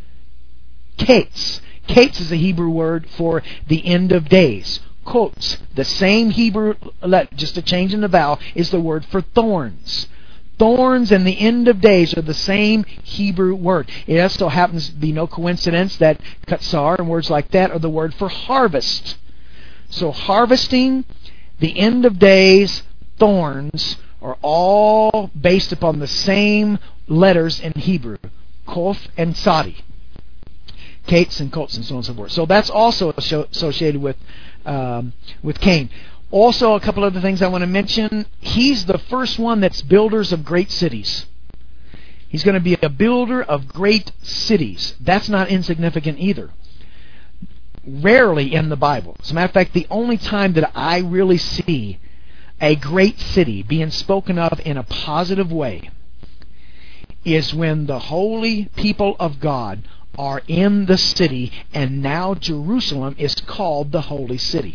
Kates. Kates is a Hebrew word for the end of days. Quotes, the same Hebrew, just a change in the vowel, is the word for thorns. Thorns and the end of days are the same Hebrew word. It also happens to be no coincidence that katsar and words like that are the word for harvest. So harvesting, the end of days, thorns, are all based upon the same letters in Hebrew. Kof and Sadi. Kates and Kots and so on and so forth. So that's also associated with Cain. Also, a couple other things I want to mention. He's the first one that's builders of great cities. He's going to be a builder of great cities. That's not insignificant either. Rarely in the Bible. As a matter of fact, the only time that I really see a great city being spoken of in a positive way is when the holy people of God are in the city, and now Jerusalem is called the holy city.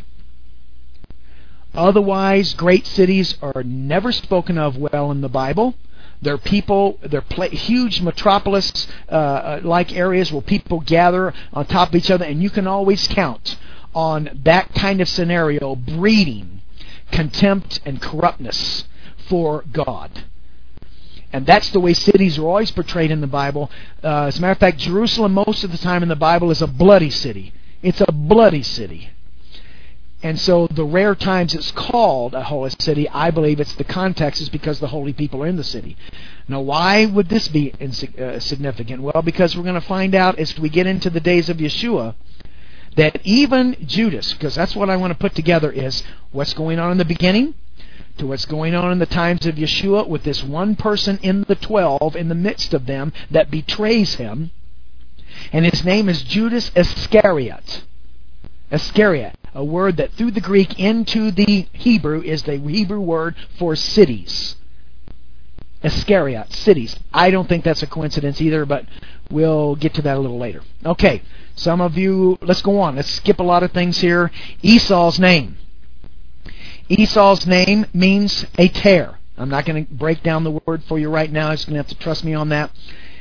Otherwise, great cities are never spoken of well in the Bible. They're huge metropolis-like areas where people gather on top of each other, and you can always count on that kind of scenario breeding contempt and corruptness for God. And that's the way cities are always portrayed in the Bible. As a matter of fact, Jerusalem most of the time in the Bible is a bloody city. It's a bloody city. And so the rare times it's called a holy city, I believe it's the context is because the holy people are in the city. Now, why would this be significant? Well, because we're going to find out as we get into the days of Yeshua that even Judas, because that's what I want to put together, is what's going on in the beginning to what's going on in the times of Yeshua with this one person in the 12 in the midst of them that betrays him. And his name is Judas Iscariot. Iscariot, a word that through the Greek into the Hebrew is the Hebrew word for cities. Iscariot, cities. I don't think that's a coincidence either, but we'll get to that a little later. Okay, some of you, let's go on. Let's skip a lot of things here. Esau's name. Esau's name means a tear. I'm not going to break down the word for you right now. You're going to have to trust me on that.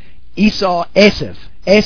Esau.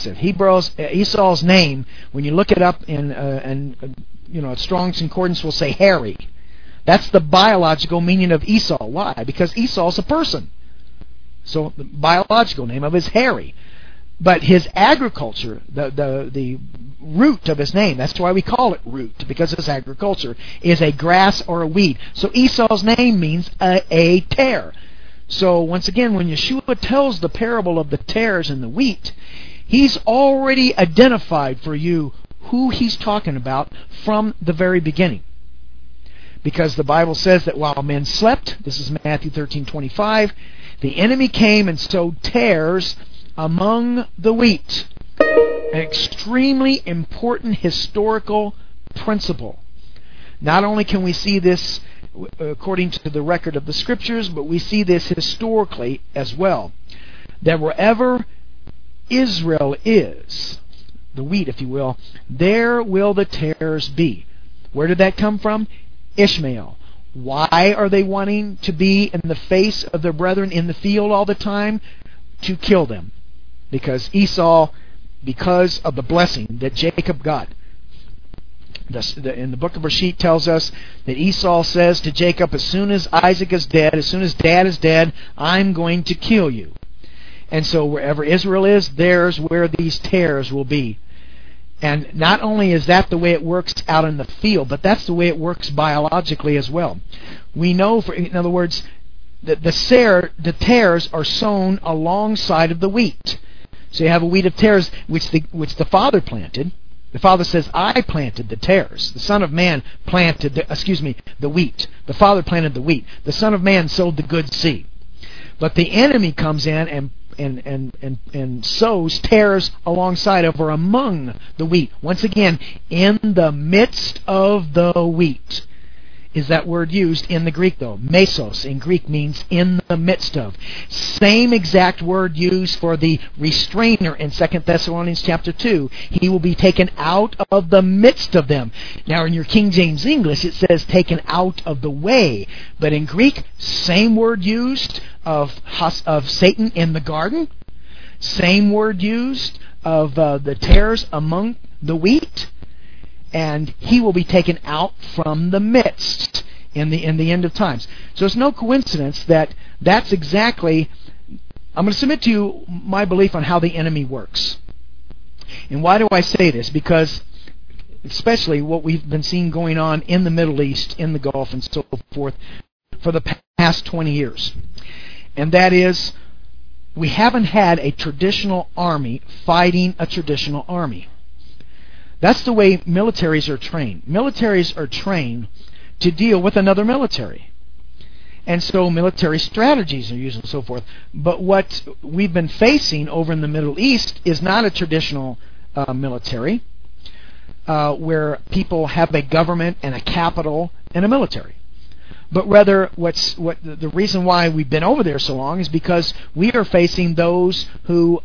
Esau's name, when you look it up in Strong's Concordance will say hairy. That's the biological meaning of Esau. Why? Because Esau's a person. So the biological name of it is hairy. But his agriculture, the root of his name, that's why we call it root, because it's agriculture, is a grass or a weed. So Esau's name means a tare. So once again, when Yeshua tells the parable of the tares and the wheat, he's already identified for you who he's talking about from the very beginning. Because the Bible says that while men slept, this is Matthew 13:25, the enemy came and sowed tares among the wheat. An extremely important historical principle. Not only can we see this according to the record of the Scriptures, but we see this historically as well. That wherever Israel is, the wheat, if you will, there will the tares be. Where did that come from? Ishmael. Why are they wanting to be in the face of their brethren in the field all the time? To kill them. Because Esau, because of the blessing that Jacob got. In the book of Bereshit tells us that Esau says to Jacob, as soon as Isaac is dead, as soon as Dad is dead, I'm going to kill you. And so wherever Israel is, there's where these tares will be. And not only is that the way it works out in the field, but that's the way it works biologically as well. We know, in other words, that the tares are sown alongside of the wheat. So you have a wheat of tares which the Father planted. The Father says, I planted the tares. The Son of Man planted the wheat. The Father planted the wheat. The Son of Man sowed the good seed. But the enemy comes in and sows tares alongside of or among the wheat. Once again, in the midst of the wheat is that word used in the Greek, though. Mesos in Greek means in the midst of. Same exact word used for the restrainer in 2 Thessalonians chapter 2. He will be taken out of the midst of them. Now in your King James English it says taken out of the way. But in Greek, same word used of Satan in the garden. Same word used of the tares among the wheat. And he will be taken out from the midst in the end of times. So it's no coincidence that that's exactly... I'm going to submit to you my belief on how the enemy works. And why do I say this? Because especially what we've been seeing going on in the Middle East, in the Gulf and so forth, for the past 20 years. And that is, we haven't had a traditional army fighting a traditional army. That's the way militaries are trained. Militaries are trained to deal with another military. And so military strategies are used and so forth. But what we've been facing over in the Middle East is not a traditional military where people have a government and a capital and a military. But rather, the reason why we've been over there so long is because we are facing those who,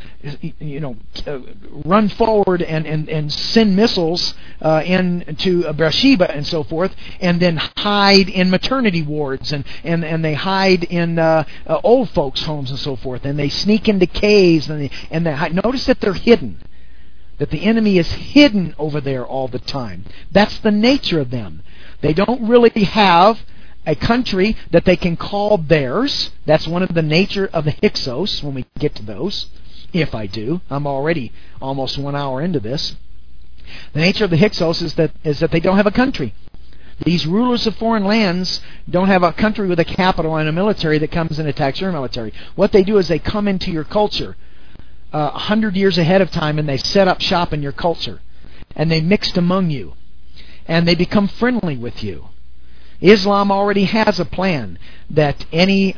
run forward and send missiles into Beersheba and so forth, and then hide in maternity wards and they hide in old folks' homes and so forth, and they sneak into caves and they hide. Notice that they're hidden. That the enemy is hidden over there all the time. That's the nature of them. They don't really have a country that they can call theirs. That's one of the nature of the Hyksos when we get to those. If I do. I'm already almost 1 hour into this. The nature of the Hyksos is that they don't have a country. These rulers of foreign lands don't have a country with a capital and a military that comes and attacks your military. What they do is they come into your culture 100 years ahead of time, and they set up shop in your culture. And they mixed among you. And they become friendly with you. Islam already has a plan that any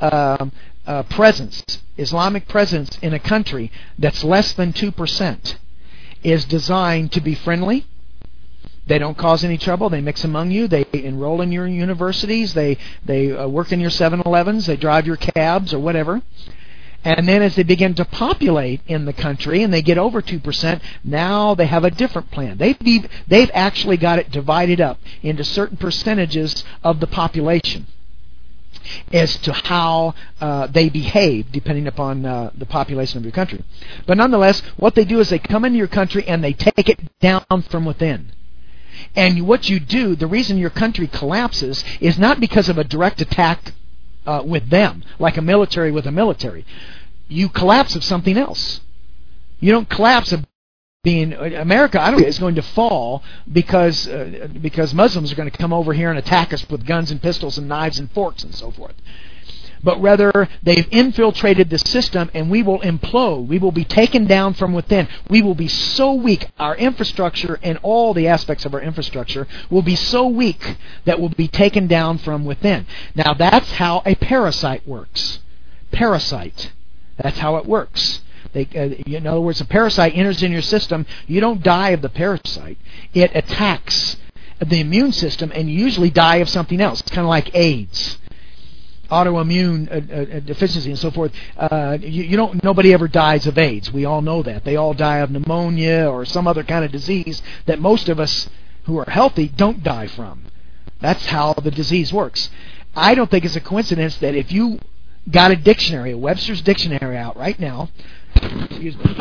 Islamic presence in a country that's less than 2% is designed to be friendly. They don't cause any trouble. They mix among you. They enroll in your universities. They work in your 7-Elevens. They drive your cabs or whatever. And then as they begin to populate in the country and they get over 2%, now they have a different plan. They've actually got it divided up into certain percentages of the population. as to how they behave, depending upon the population of your country. But nonetheless, what they do is they come into your country and they take it down from within. And what you do, the reason your country collapses is not because of a direct attack with them, like a military with a military. You collapse of something else. You don't collapse of being America. I don't think is going to fall because Muslims are going to come over here and attack us with guns and pistols and knives and forks and so forth. But rather, they've infiltrated the system, and we will implode. We will be taken down from within. We will be so weak. Our infrastructure and all the aspects of our infrastructure will be so weak that we'll be taken down from within. Now, that's how a parasite works. Parasite. That's how it works. In other words, a parasite enters in your system. You don't die of the parasite. It attacks the immune system, and you usually die of something else. It's kind of like AIDS, autoimmune deficiency, and so forth. Nobody ever dies of AIDS. We all know that. They all die of pneumonia or some other kind of disease that most of us who are healthy don't die from. That's how the disease works. I don't think it's a coincidence that if you got a dictionary, a Webster's dictionary out right now, excuse me.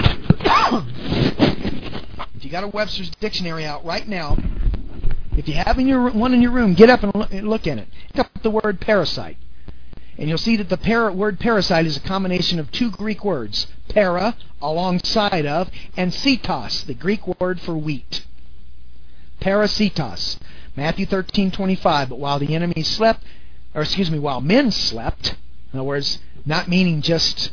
If you got a Webster's dictionary out right now, if you have one in your room, get up and look in it. Look up the word parasite. And you'll see that the word parasite is a combination of two Greek words, para, alongside of, and sitos, the Greek word for wheat. Parasitos. Matthew 13:25. But while the enemy slept, while men slept, in other words, not meaning just,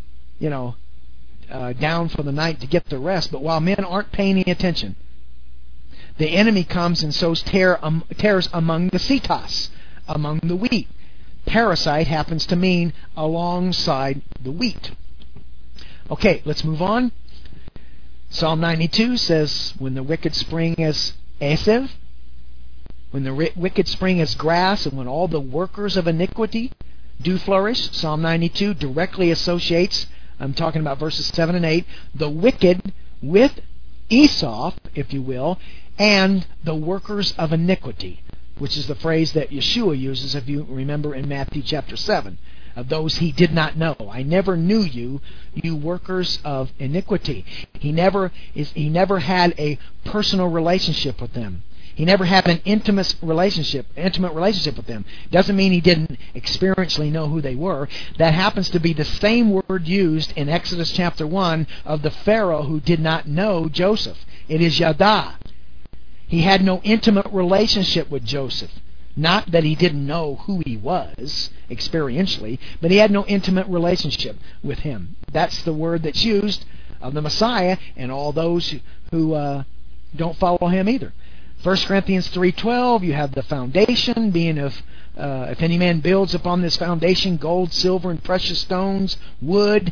down for the night to get the rest, but while men aren't paying any attention, the enemy comes and sows tares among the sitos, among the wheat. Parasite happens to mean alongside the wheat. Okay, let's move on. Psalm 92 says, when the wicked spring as Esev, when the wicked spring as grass, and when all the workers of iniquity do flourish. Psalm 92 directly associates, I'm talking about verses 7 and 8, the wicked with Esau, if you will, and the workers of iniquity, which is the phrase that Yeshua uses, if you remember, in Matthew chapter 7, of those he did not know. I never knew you, you workers of iniquity. He never had a personal relationship with them. He never had an intimate relationship with them. Doesn't mean he didn't experientially know who they were. That happens to be the same word used in Exodus chapter 1 of the Pharaoh who did not know Joseph. It is Yada. He had no intimate relationship with Joseph. Not that he didn't know who he was experientially, but he had no intimate relationship with him. That's the word that's used of the Messiah and all those who don't follow him either. 1 Corinthians 3:12, you have the foundation being of, if any man builds upon this foundation gold, silver, and precious stones, wood,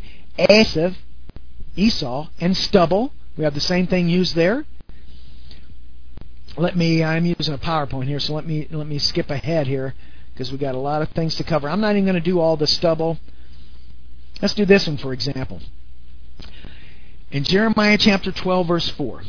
Esau, and stubble. We have the same thing used there. I'm using a PowerPoint here, so let me skip ahead here because we got a lot of things to cover. I'm not even going to do all the stubble. Let's do this one, for example. In Jeremiah chapter 12, verse 4.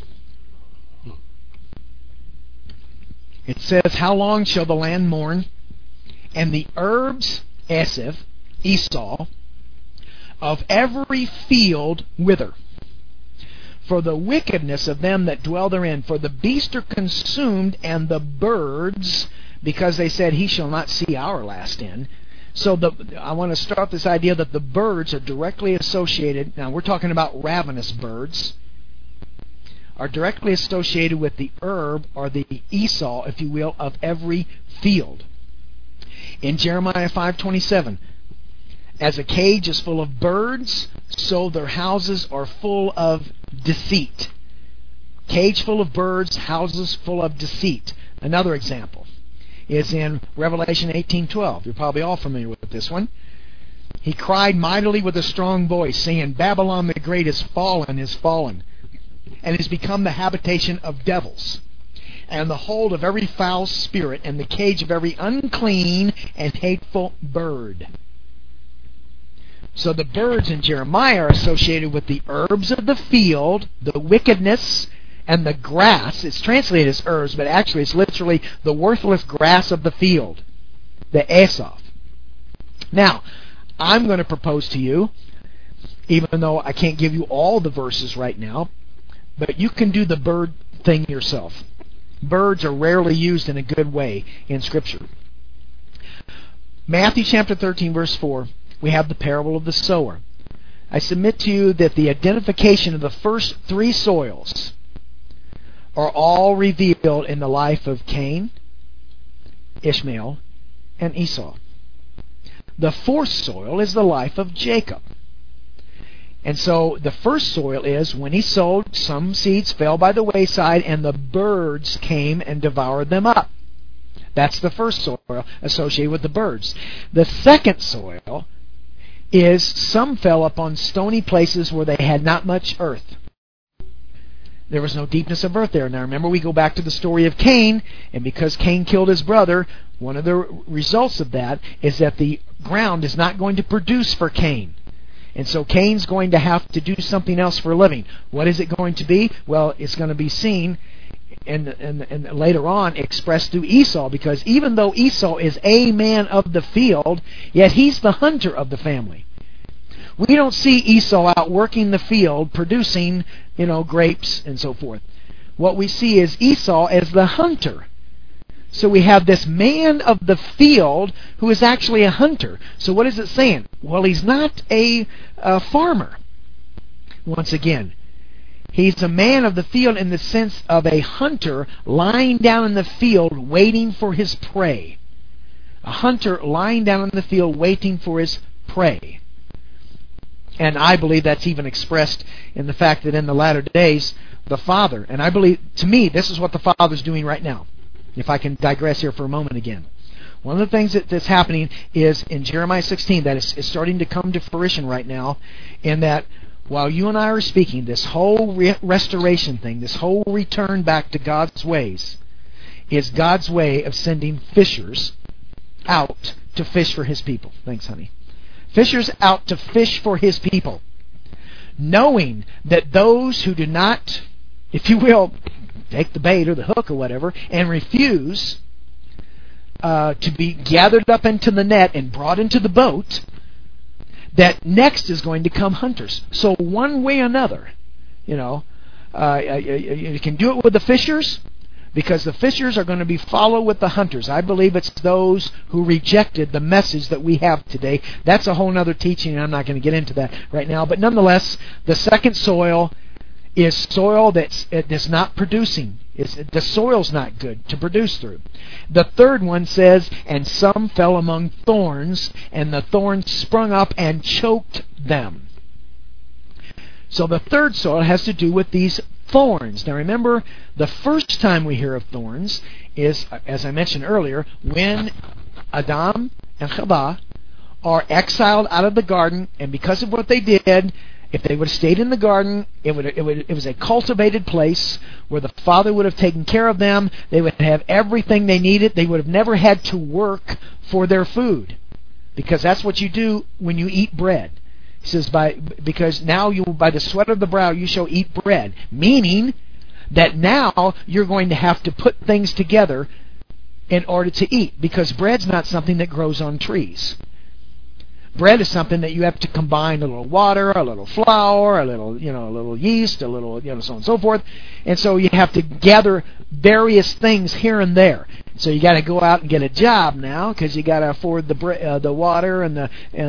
It says, how long shall the land mourn, and the herbs, Esau, of every field wither? For the wickedness of them that dwell therein, for the beasts are consumed, and the birds, because they said, he shall not see our last end. So I want to start this idea that the birds are directly associated, now we're talking about ravenous birds, are directly associated with the herb, or the Esau, if you will, of every field. In Jeremiah 5:27, as a cage is full of birds, so their houses are full of deceit. Cage full of birds, houses full of deceit. Another example is in Revelation 18:12. You're probably all familiar with this one. He cried mightily with a strong voice, saying, Babylon the great is fallen, and has become the habitation of devils, and the hold of every foul spirit, and the cage of every unclean and hateful bird. So the birds in Jeremiah are associated with the herbs of the field, the wickedness, and the grass. It's translated as herbs, but actually it's literally the worthless grass of the field, the Esau, Now, I'm going to propose to you, even though I can't give you all the verses right now, but you can do the bird thing yourself. Birds are rarely used in a good way in Scripture. Matthew chapter 13, verse 4, we have the parable of the sower. I submit to you that the identification of the first three soils are all revealed in the life of Cain, Ishmael, and Esau. The fourth soil is the life of Jacob. And so the first soil is when he sowed, some seeds fell by the wayside, and the birds came and devoured them up. That's the first soil associated with the birds. The second soil is some fell upon stony places where they had not much earth. There was no deepness of earth there. Now remember, we go back to the story of Cain, and because Cain killed his brother, one of the results of that is that the ground is not going to produce for Cain. And so Cain's going to have to do something else for a living. What is it going to be? Well, it's going to be seen and later on expressed through Esau, because even though Esau is a man of the field, yet he's the hunter of the family. We don't see Esau out working the field, producing, grapes and so forth. What we see is Esau as the hunter. So we have this man of the field who is actually a hunter. So what is it saying? Well, he's not a farmer. Once again, he's a man of the field in the sense of a hunter lying down in the field waiting for his prey. A hunter lying down in the field waiting for his prey. And I believe that's even expressed in the fact that in the latter days, the Father, and I believe, to me, this is what the Father's doing right now. If I can digress here for a moment again. One of the things that's happening is in Jeremiah 16 that is starting to come to fruition right now, in that while you and I are speaking, this whole restoration thing, this whole return back to God's ways, is God's way of sending fishers out to fish for His people. Thanks, honey. Fishers out to fish for His people, knowing that those who do not, if you will, take the bait or the hook or whatever, and refuse to be gathered up into the net and brought into the boat, that next is going to come hunters. So one way or another, you can do it with the fishers, because the fishers are going to be followed with the hunters. I believe it's those who rejected the message that we have today. That's a whole other teaching, and I'm not going to get into that right now. But nonetheless, the second soil is soil that's not producing. The soil's not good to produce through. The third one says, and some fell among thorns, and the thorns sprung up and choked them. So the third soil has to do with these thorns. Now remember, the first time we hear of thorns is, as I mentioned earlier, when Adam and Chava are exiled out of the garden, and because of what they did, if they would have stayed in the garden, it was a cultivated place where the Father would have taken care of them. They would have everything they needed. They would have never had to work for their food, because that's what you do when you eat bread. He says, because now you, by the sweat of the brow, you shall eat bread. Meaning that now you're going to have to put things together in order to eat, because bread's not something that grows on trees. Bread is something that you have to combine a little water, a little flour, a little yeast, a little, so on and so forth. And so you have to gather various things here and there. So you got to go out and get a job now, because you got to afford the water and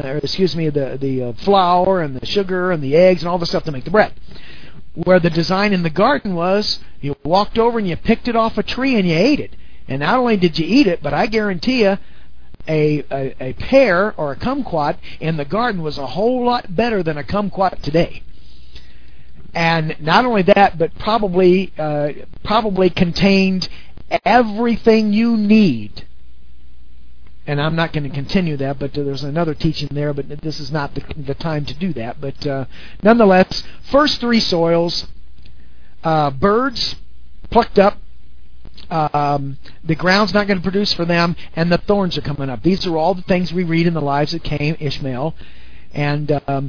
the flour and the sugar and the eggs and all the stuff to make the bread. Where the design in the garden was, you walked over and you picked it off a tree and you ate it. And not only did you eat it, but I guarantee you, a pear or a kumquat in the garden was a whole lot better than a kumquat today. And not only that, but probably contained everything you need. And I'm not going to continue that, but there's another teaching there, but this is not the time to do that. But nonetheless, first three soils, birds plucked up, the ground's not going to produce for them, and the thorns are coming up. These are all the things we read in the lives of Cain, Ishmael, and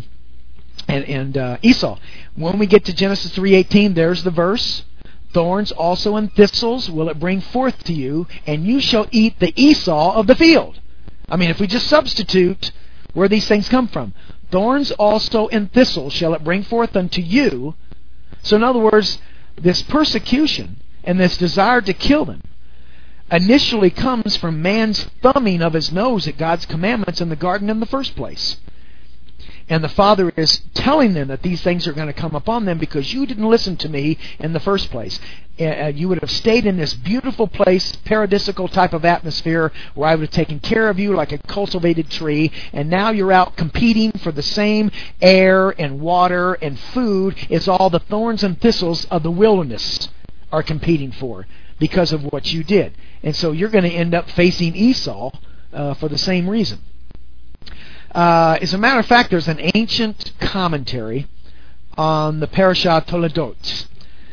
Esau. When we get to Genesis 3:18, there's the verse. Thorns also and thistles will it bring forth to you, and you shall eat the Esau of the field. I mean, if we just substitute Where these things come from? Thorns also and thistles shall it bring forth unto you. So in other words, this persecution and this desire to kill them initially comes from man's thumbing of his nose at God's commandments in the garden in the first place. And the Father is telling them that these things are going to come upon them because you didn't listen to me in the first place. You would have stayed in this beautiful place, paradisical type of atmosphere, where I would have taken care of you like a cultivated tree, and now you're out competing for the same air and water and food as all the thorns and thistles of the wilderness are competing for because of what you did. And so you're going to end up facing Esau for the same reason. As a matter of fact, there's an ancient commentary on the Parashah Toledot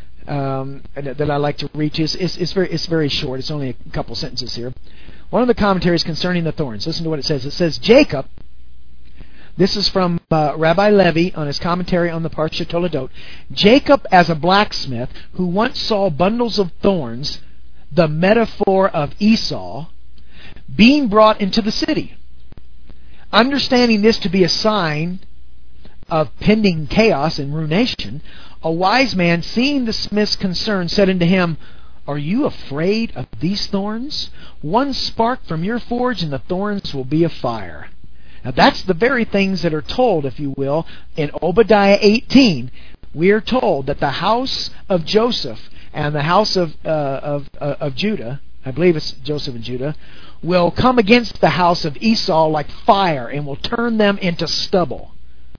that I like to read to you. It's very short. It's only a couple sentences here. One of the commentaries concerning the thorns. Listen to what it says. It says, Jacob, this is from Rabbi Levi on his commentary on the Parashah Toledot. Jacob as a blacksmith who once saw bundles of thorns, the metaphor of Esau, being brought into the city. Understanding this to be a sign of pending chaos and ruination, a wise man, seeing the smith's concern, said unto him, Are you afraid of these thorns? One spark from your forge and the thorns will be a fire. Now that's the very things that are told, if you will, in Obadiah 18. We are told that the house of Joseph and the house of Judah, I believe it's Joseph and Judah, will come against the house of Esau like fire and will turn them into stubble.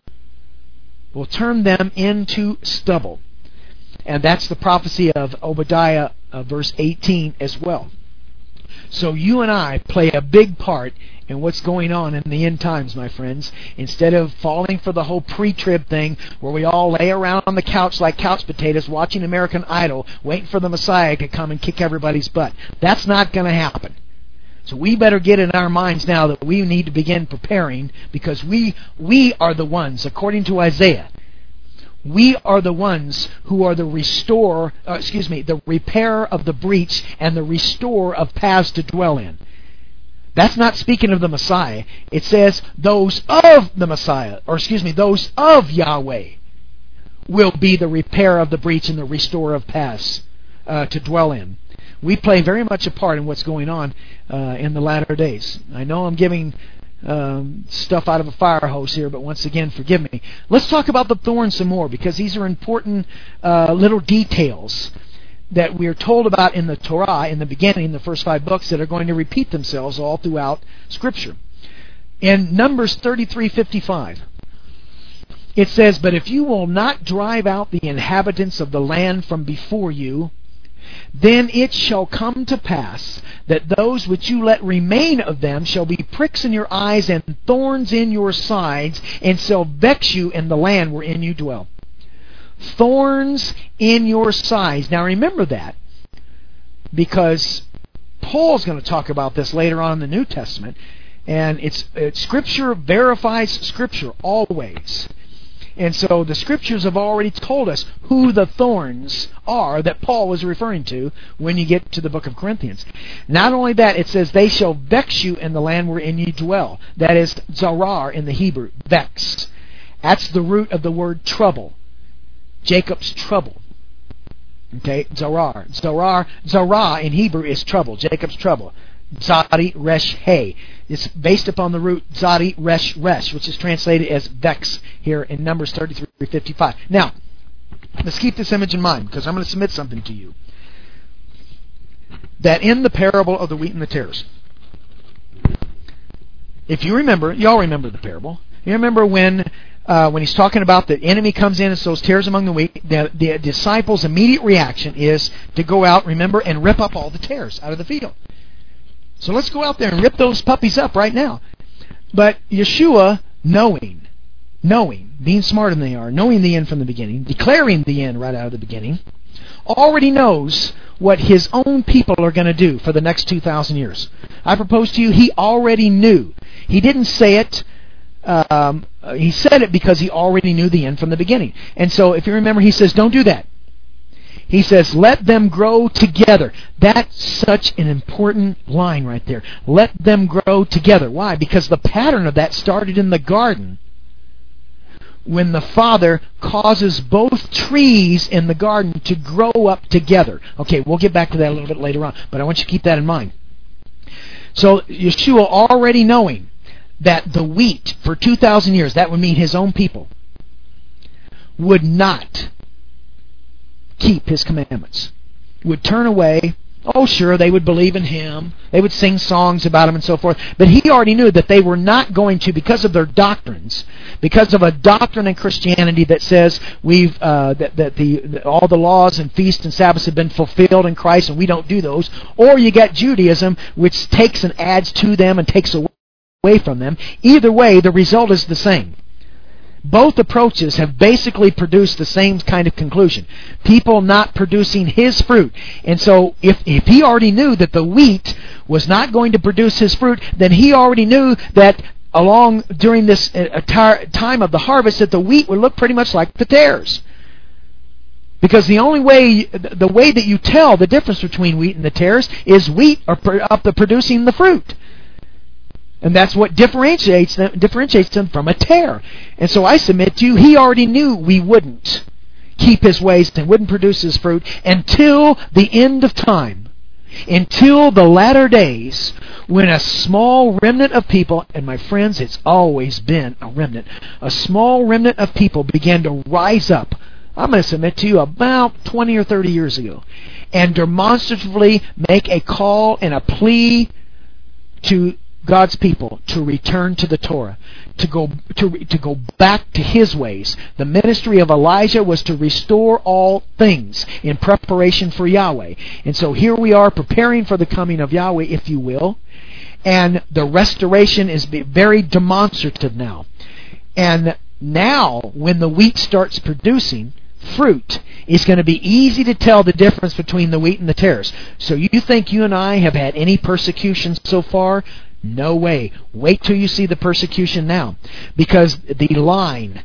Will turn them into stubble. And that's the prophecy of Obadiah verse 18 as well. So you and I play a big part in what's going on in the end times, my friends. Instead of falling for the whole pre-trib thing where we all lay around on the couch like couch potatoes watching American Idol, waiting for the Messiah to come and kick everybody's butt. That's not going to happen. So we better get in our minds now that we need to begin preparing, because we are the ones, according to Isaiah, we are the ones who are the the repairer of the breach and the restorer of paths to dwell in. That's not speaking of the Messiah. It says those of the Messiah, those of Yahweh will be the repair of the breach and the restorer of paths to dwell in. We play very much a part in what's going on in the latter days. I know I'm giving stuff out of a fire hose here, but once again, forgive me. Let's talk about the thorns some more, because these are important little details that we are told about in the Torah in the beginning, the first 5 books, that are going to repeat themselves all throughout Scripture. In Numbers 33:55, it says, But if you will not drive out the inhabitants of the land from before you, then it shall come to pass that those which you let remain of them shall be pricks in your eyes and thorns in your sides, and shall vex you in the land wherein you dwell. Thorns in your sides. Now remember that, because Paul's going to talk about this later on in the New Testament, and it's Scripture verifies Scripture always. And so the Scriptures have already told us who the thorns are that Paul was referring to when you get to the book of Corinthians. Not only that, it says, they shall vex you in the land wherein you dwell. That is zarar in the Hebrew, vex. That's the root of the word trouble. Jacob's trouble. Okay, zarar. Zarah in Hebrew is trouble, Jacob's trouble. Zadi resh he. It's based upon the root zadi resh resh, which is translated as vex here in Numbers 33:55. Now, let's keep this image in mind, because I'm going to submit something to you. That in the parable of the wheat and the tares, if you remember, you all remember the parable. You remember when he's talking about the enemy comes in and sows tares among the wheat, the disciples' immediate reaction is to go out, remember, and rip up all the tares out of the field. So let's go out there and rip those puppies up right now. But Yeshua, knowing, being smarter than they are, knowing the end from the beginning, declaring the end right out of the beginning, already knows what his own people are going to do for the next 2,000 years. I propose to you, he already knew. He didn't say it. He said it because he already knew the end from the beginning. And so if you remember, he says, don't do that. He says, let them grow together. That's such an important line right there. Let them grow together. Why? Because the pattern of that started in the garden, when the Father causes both trees in the garden to grow up together. Okay, we'll get back to that a little bit later on, but I want you to keep that in mind. So Yeshua, already knowing that the wheat for 2,000 years, that would mean his own people, would not keep his commandments, would turn away. Oh, sure, they would believe in him. They would sing songs about him and so forth. But he already knew that they were not going to, because of their doctrines, because of a doctrine in Christianity that says all the laws and feasts and Sabbaths have been fulfilled in Christ and we don't do those. Or you got Judaism, which takes and adds to them and takes away from them. Either way, the result is the same. Both approaches have basically produced the same kind of conclusion. People not producing his fruit. And so if he already knew that the wheat was not going to produce his fruit, then he already knew that during this time of the harvest that the wheat would look pretty much like the tares. Because the way that you tell the difference between wheat and the tares is wheat are producing the fruit. And that's what differentiates them from a tare. And so I submit to you, he already knew we wouldn't keep his ways and wouldn't produce his fruit until the end of time, until the latter days, when a small remnant of people, and my friends, it's always been a remnant, a small remnant of people began to rise up. I'm going to submit to you about 20 or 30 years ago, and demonstratively make a call and a plea to God's people to return to the Torah, to go back to his ways. The ministry of Elijah was to restore all things in preparation for Yahweh. And so here we are preparing for the coming of Yahweh, if you will. And the restoration is very demonstrative now. And now, when the wheat starts producing fruit, it's going to be easy to tell the difference between the wheat and the tares. So you think you and I have had any persecution so far? No way. Wait till you see the persecution now. Because the line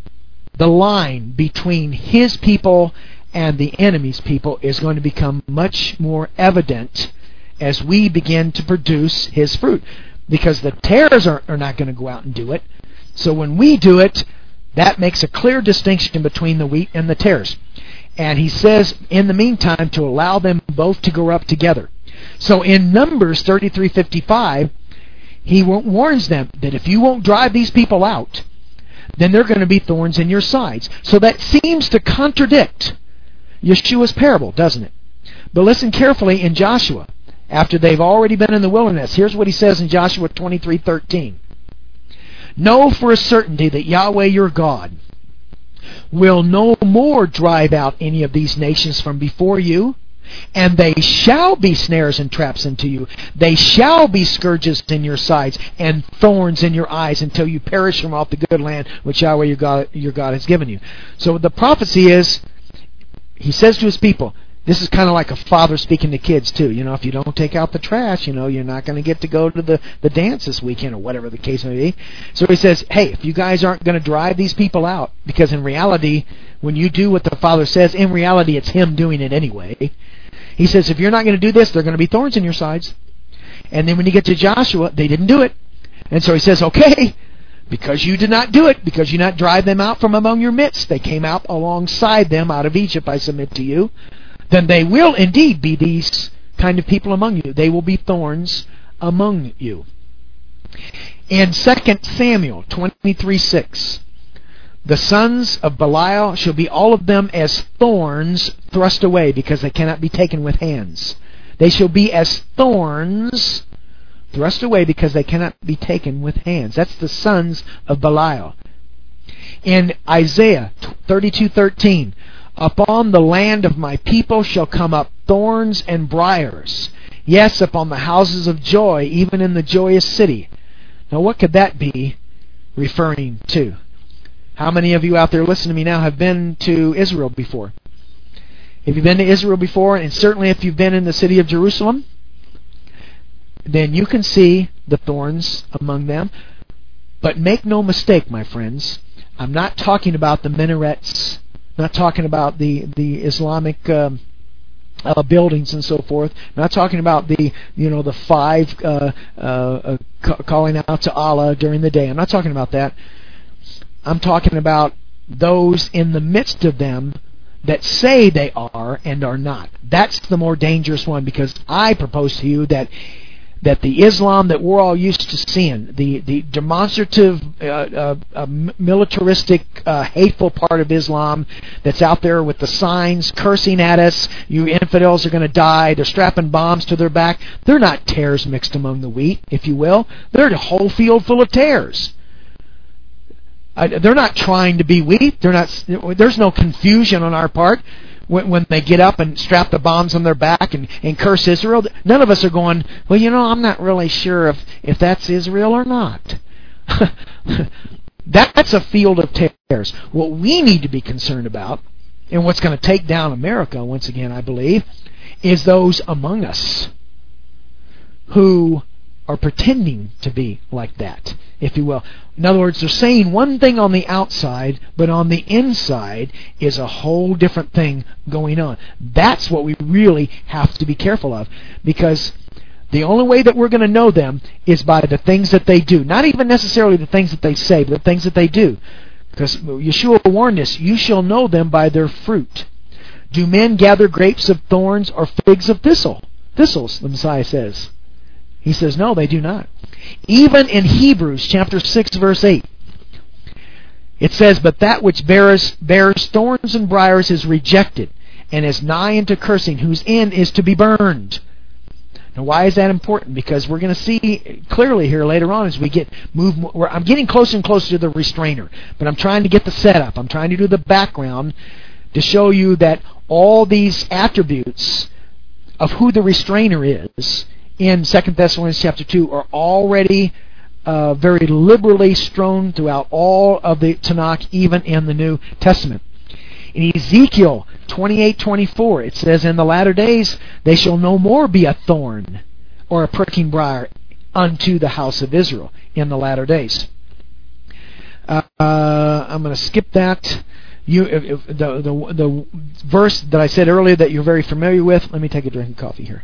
between his people and the enemy's people is going to become much more evident as we begin to produce his fruit. Because the tares are not going to go out and do it. So when we do it, that makes a clear distinction between the wheat and the tares. And he says, in the meantime, to allow them both to grow up together. So in Numbers 33:55, he warns them that if you won't drive these people out, then they're going to be thorns in your sides. So that seems to contradict Yeshua's parable, doesn't it? But listen carefully in Joshua. After they've already been in the wilderness, here's what he says in Joshua 23:13. Know for a certainty that Yahweh your God will no more drive out any of these nations from before you, and they shall be snares and traps unto you. They shall be scourges in your sides and thorns in your eyes until you perish from off the good land which Yahweh your God has given you. So the prophecy is, he says to his people, this is kind of like a father speaking to kids too. You know, if you don't take out the trash, you know, you're not going to get to go to the dance this weekend or whatever the case may be. So he says, hey, if you guys aren't going to drive these people out, because in reality, when you do what the Father says, in reality it's him doing it anyway. He says, if you're not going to do this, there are going to be thorns in your sides. And then when you get to Joshua, they didn't do it. And so he says, okay, because you did not do it, because you did not drive them out from among your midst, they came out alongside them out of Egypt, I submit to you, then they will indeed be these kind of people among you. They will be thorns among you. In 2 Samuel 23:6, the sons of Belial shall be all of them as thorns thrust away, because they cannot be taken with hands. They shall be as thorns thrust away, because they cannot be taken with hands. That's the sons of Belial. In Isaiah 32:13, upon the land of my people shall come up thorns and briars. Yes, upon the houses of joy, even in the joyous city. Now what could that be referring to? How many of you out there listening to me now have been to Israel before? If you've been to Israel before, and certainly if you've been in the city of Jerusalem, then you can see the thorns among them. But make no mistake, my friends, I'm not talking about the minarets, not talking about the Islamic buildings and so forth. I'm not talking about the five calling out to Allah during the day. I'm not talking about that. I'm talking about those in the midst of them that say they are and are not. That's the more dangerous one, because I propose to you that the Islam that we're all used to seeing, the demonstrative, militaristic, hateful part of Islam that's out there with the signs cursing at us, you infidels are going to die, they're strapping bombs to their back, they're not tares mixed among the wheat, if you will. They're a whole field full of tares. They're not trying to be wheat. There's no confusion on our part when they get up and strap the bombs on their back and curse Israel. None of us are going, well, I'm not really sure if that's Israel or not. That's a field of tares. What we need to be concerned about, and what's going to take down America, once again, I believe, is those among us who are pretending to be like that, if you will. In other words, they're saying one thing on the outside, but on the inside is a whole different thing going on. That's what we really have to be careful of, because the only way that we're going to know them is by the things that they do. Not even necessarily the things that they say, but the things that they do. Because Yeshua warned us, you shall know them by their fruit. Do men gather grapes of thorns or figs of thistles, the Messiah says. He says, no, they do not. Even in Hebrews chapter 6, verse 8, it says, but that which bears thorns and briars is rejected, and is nigh unto cursing, whose end is to be burned. Now, why is that important? Because we're going to see clearly here later on as we I'm getting closer and closer to the restrainer, but I'm trying to get the setup. I'm trying to do the background to show you that all these attributes of who the restrainer is in 2 Thessalonians chapter 2 are already very liberally strewn throughout all of the Tanakh, even in the New Testament. In Ezekiel 28:24, it says, in the latter days they shall no more be a thorn or a pricking briar unto the house of Israel in the latter days. I'm going to skip that. The verse that I said earlier that you're very familiar with, let me take a drink of coffee here.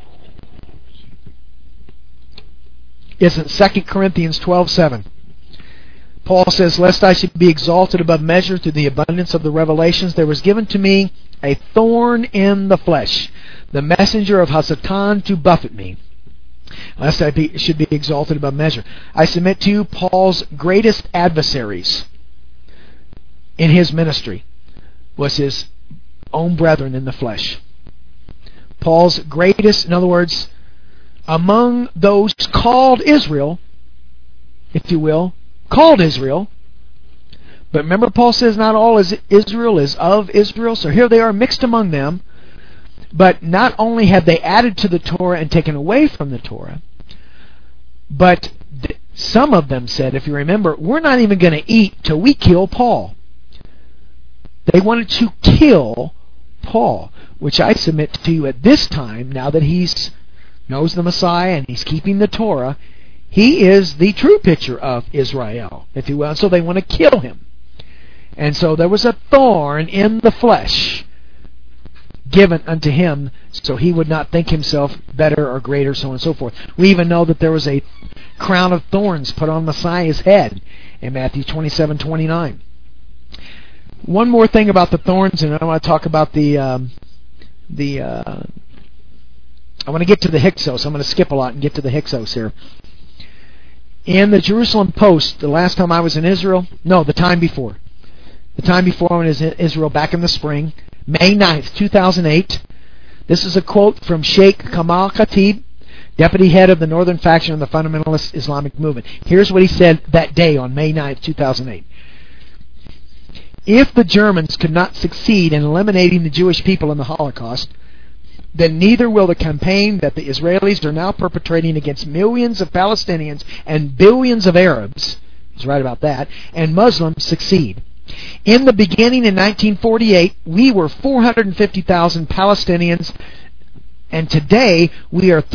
It's in 2 Corinthians 12:7. Paul says, lest I should be exalted above measure through the abundance of the revelations, there was given to me a thorn in the flesh, the messenger of Hasatan to buffet me, lest I should be exalted above measure. I submit to you, Paul's greatest adversaries in his ministry was his own brethren in the flesh. Paul's greatest, in other words, among those called Israel, if you will, called Israel. But remember, Paul says not all Israel is of Israel. So here they are mixed among them. But not only have they added to the Torah and taken away from the Torah, but some of them said, if you remember, we're not even going to eat till we kill Paul. They wanted to kill Paul, which I submit to you at this time, now that he knows the Messiah and he's keeping the Torah, he is the true picture of Israel, if you will. And so they want to kill him. And so there was a thorn in the flesh given unto him, so he would not think himself better or greater, so on and so forth. We even know that there was a crown of thorns put on Messiah's head in Matthew 27:29. One more thing about the thorns, and I want to talk about I want to get to the Hyksos. I'm going to skip a lot and get to the Hyksos here. In the Jerusalem Post, the last time I was in Israel, the time before I was in Israel back in the spring, May 9th, 2008, this is a quote from Sheikh Kamal Khatib, deputy head of the northern faction of the fundamentalist Islamic movement. Here's what he said that day on May 9th, 2008. If the Germans could not succeed in eliminating the Jewish people in the Holocaust, then neither will the campaign that the Israelis are now perpetrating against millions of Palestinians and billions of Arabs, he's right about that, and Muslims succeed. In the beginning, in 1948, we were 450,000 Palestinians, and today we are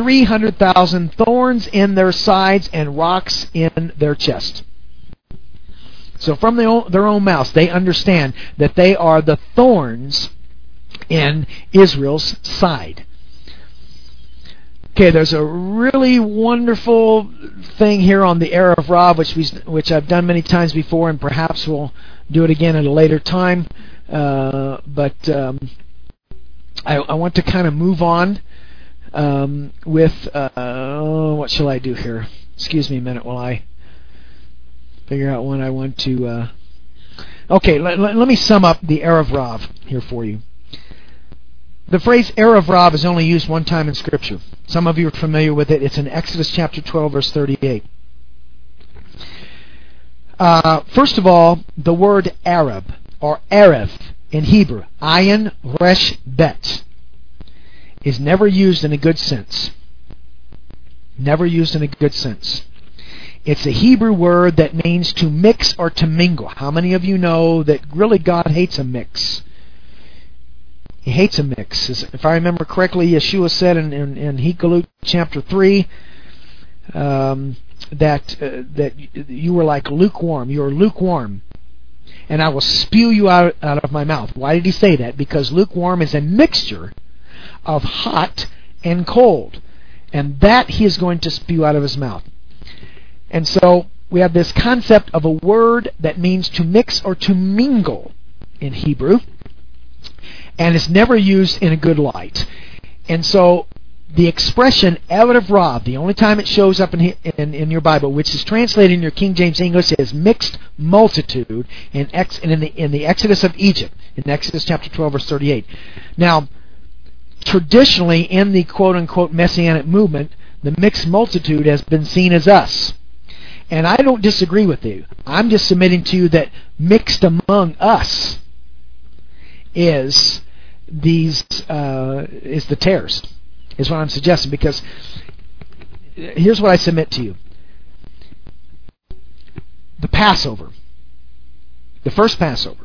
300,000 thorns in their sides and rocks in their chest. So from their own mouths, they understand that they are the thorns in Israel's side. Okay, there's a really wonderful thing here on the Erev Rav, which I've done many times before, and perhaps we'll do it again at a later time. But I want to kind of move on with what shall I do here? Excuse me a minute while I figure out when I want to. Okay, let me sum up the Erev Rav here for you. The phrase Erev Rav is only used one time in Scripture. Some of you are familiar with it. It's in Exodus chapter 12, verse 38. First of all, the word Arab, or Erev in Hebrew, Ayin Resh Bet, is never used in a good sense. Never used in a good sense. It's a Hebrew word that means to mix or to mingle. How many of you know that really God hates a mix? He hates a mix. If I remember correctly, Yeshua said in Hikalut chapter 3 that you were like lukewarm. You are lukewarm, and I will spew you out of my mouth. Why did he say that? Because lukewarm is a mixture of hot and cold, and that he is going to spew out of his mouth. And so we have this concept of a word that means to mix or to mingle in Hebrew, and it's never used in a good light. And so the expression Erev Rav, the only time it shows up in your Bible, which is translated in your King James English as mixed multitude in the Exodus of Egypt, in Exodus chapter 12, verse 38. Now, traditionally in the quote-unquote Messianic movement, the mixed multitude has been seen as us. And I don't disagree with you. I'm just submitting to you that mixed among us is the tares, is what I'm suggesting, because here's what I submit to you. The Passover, the first Passover,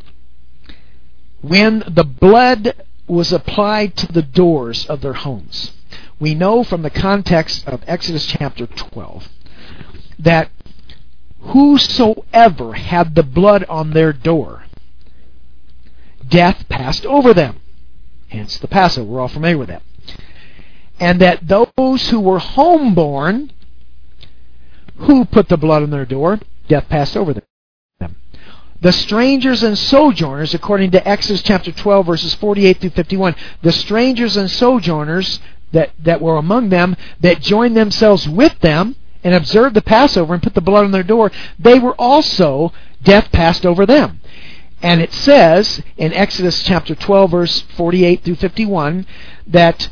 when the blood was applied to the doors of their homes, we know from the context of Exodus chapter 12 that whosoever had the blood on their door, death passed over them. Hence the Passover. We're all familiar with that. And that those who were homeborn, who put the blood on their door, death passed over them. The strangers and sojourners, according to Exodus chapter 12, verses 48 through 51, the strangers and sojourners that were among them, that joined themselves with them and observed the Passover and put the blood on their door, they were also, death passed over them. And it says in Exodus chapter 12, verse 48 through 51, that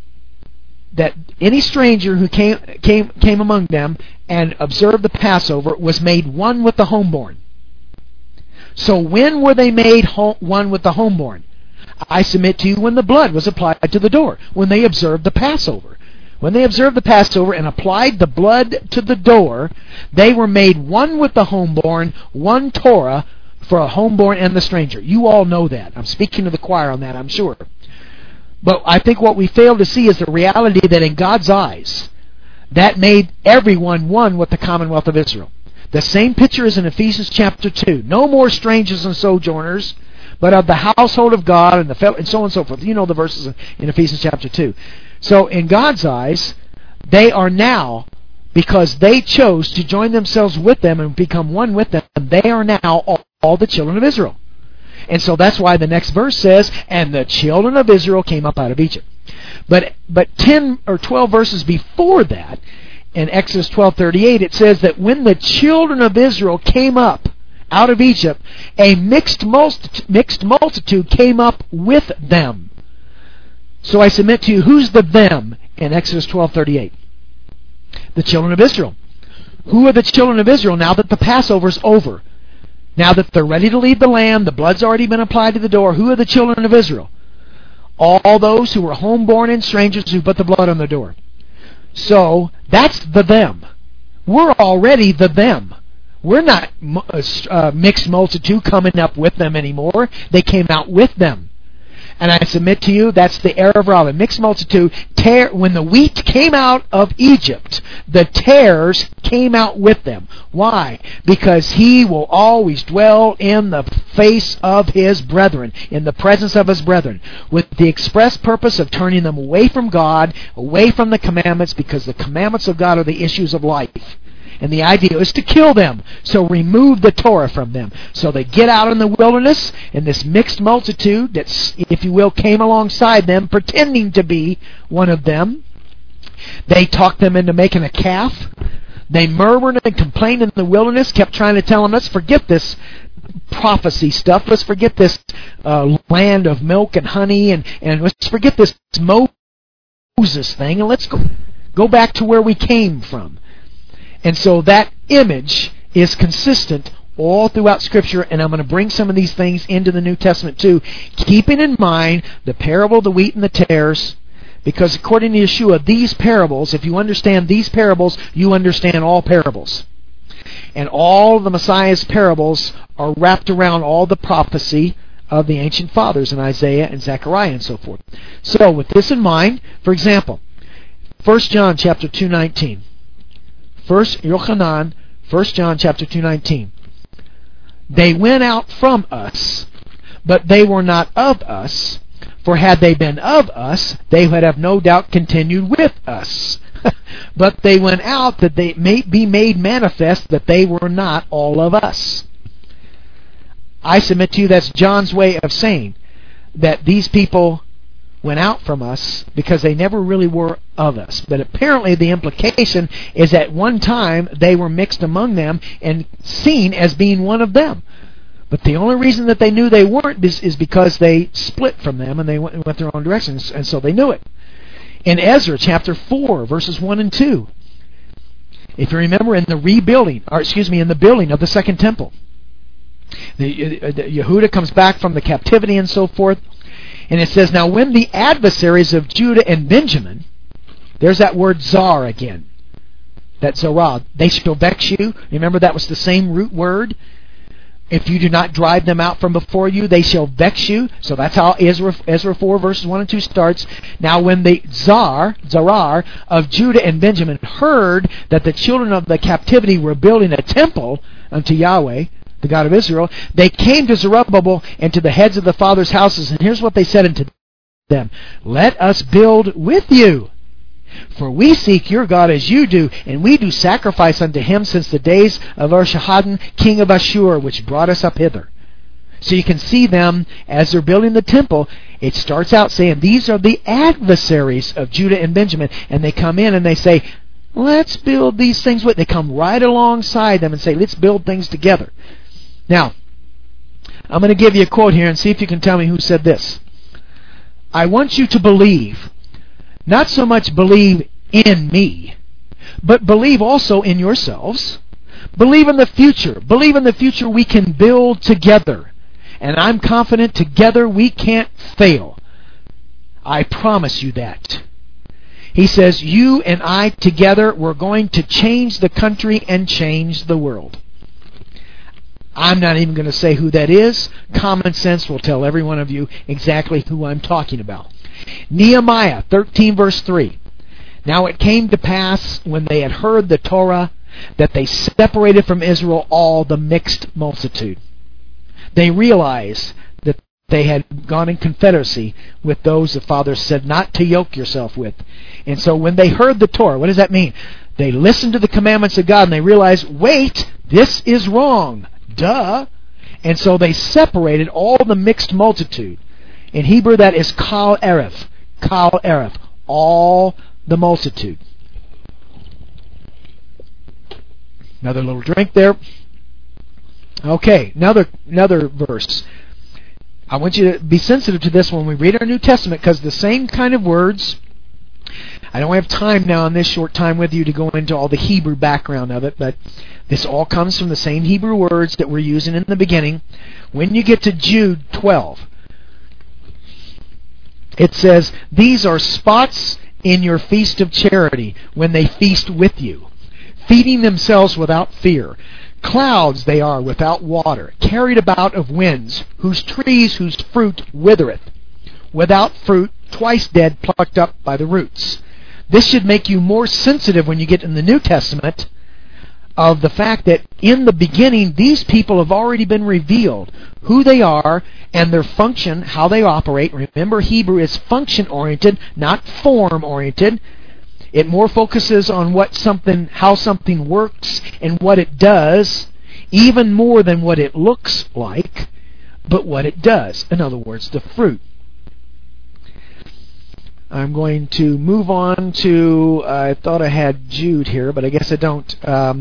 any stranger who came among them and observed the Passover was made one with the homeborn. So when were they made one with the homeborn? I submit to you, when the blood was applied to the door, when they observed the Passover. When they observed the Passover and applied the blood to the door, they were made one with the homeborn, one Torah for a homeborn and the stranger. You all know that. I'm speaking to the choir on that, I'm sure. But I think what we fail to see is the reality that in God's eyes, that made everyone one with the commonwealth of Israel. The same picture is in Ephesians chapter 2. No more strangers and sojourners, but of the household of God, and so on and so forth. You know the verses in Ephesians chapter 2. So in God's eyes, they are now, because they chose to join themselves with them and become one with them, they are now all the children of Israel. And so that's why the next verse says, and the children of Israel came up out of Egypt. But 10 or 12 verses before that, in Exodus 12:38, it says that when the children of Israel came up out of Egypt, a mixed multitude came up with them. So I submit to you, who's the them in Exodus 12:38? The children of Israel. Who are the children of Israel now that the Passover's over? Now that they're ready to leave the land, the blood's already been applied to the door. Who are the children of Israel? All those who were homeborn and strangers who put the blood on the door. So that's the them. We're already the them. We're not mixed multitude coming up with them anymore. They came out with them. And I submit to you, that's the error of Rav. A mixed multitude, when the wheat came out of Egypt, the tares came out with them. Why? Because he will always dwell in the face of his brethren, in the presence of his brethren, with the express purpose of turning them away from God, away from the commandments, because the commandments of God are the issues of life. And the idea is to kill them. So remove the Torah from them. So they get out in the wilderness, and this mixed multitude that, if you will, came alongside them, pretending to be one of them. They talked them into making a calf. They murmured and complained in the wilderness, kept trying to tell them, let's forget this prophecy stuff. Let's forget this land of milk and honey, and let's forget this Moses thing, and let's go back to where we came from. And so that image is consistent all throughout Scripture, and I'm going to bring some of these things into the New Testament too, keeping in mind the parable of the wheat and the tares, because according to Yeshua, these parables, if you understand these parables, you understand all parables. And all of the Messiah's parables are wrapped around all the prophecy of the ancient fathers in Isaiah and Zechariah and so forth. So with this in mind, for example, 1 John chapter 2:19. 1 John chapter 2:19. They went out from us, but they were not of us. For had they been of us, they would have no doubt continued with us. But they went out that they may be made manifest that they were not all of us. I submit to you that's John's way of saying that these people went out from us because they never really were of us. But apparently the implication is at one time they were mixed among them and seen as being one of them. But the only reason that they knew they weren't is because they split from them and they went their own directions, and so they knew it. In Ezra chapter 4, verses 1 and 2, if you remember, in the building of the second temple, Yehuda comes back from the captivity and so forth. And it says, now when the adversaries of Judah and Benjamin, there's that word zar again, that zarah, they shall vex you. Remember, that was the same root word. If you do not drive them out from before you, they shall vex you. So that's how Ezra 4 verses 1 and 2 starts. Now when the zarar of Judah and Benjamin heard that the children of the captivity were building a temple unto Yahweh, the God of Israel, they came to Zerubbabel and to the heads of the fathers' houses, and here's what they said unto them: let us build with you, for we seek your God as you do, and we do sacrifice unto him since the days of Esarhaddon, king of Ashur, which brought us up hither. So you can see them as they're building the temple. It starts out saying these are the adversaries of Judah and Benjamin, and they come in and they say, let's build these things with. They come right alongside them and say, let's build things together. Now, I'm going to give you a quote here and see if you can tell me who said this. I want you to believe, not so much believe in me, but believe also in yourselves. Believe in the future. Believe in the future we can build together. And I'm confident together we can't fail. I promise you that. He says, you and I together, we're going to change the country and change the world. I'm not even going to say who that is. Common sense will tell every one of you exactly who I'm talking about. Nehemiah 13 verse 3. Now it came to pass when they had heard the Torah that they separated from Israel all the mixed multitude. They realized that they had gone in confederacy with those the fathers said not to yoke yourself with. And so when they heard the Torah, what does that mean? They listened to the commandments of God and they realized, wait, this is wrong. Duh. And so they separated all the mixed multitude. In Hebrew that is kal eref. Kal eref. All the multitude. Another little drink there. Okay, another verse. I want you to be sensitive to this when we read our New Testament, because the same kind of words, I don't have time now in this short time with you to go into all the Hebrew background of it, but this all comes from the same Hebrew words that we're using in the beginning. When you get to Jude 12, it says, these are spots in your feast of charity when they feast with you, feeding themselves without fear. Clouds they are without water, carried about of winds, whose trees whose fruit withereth. without fruit, twice dead, plucked up by the roots. This should make you more sensitive when you get in the New Testament of the fact that in the beginning, these people have already been revealed, who they are and their function, how they operate. Remember, Hebrew is function-oriented, not form-oriented. It more focuses on how something works and what it does, even more than what it looks like, but what it does. In other words, the fruit. I'm going to move on to, I thought I had Jude here, but I guess I don't.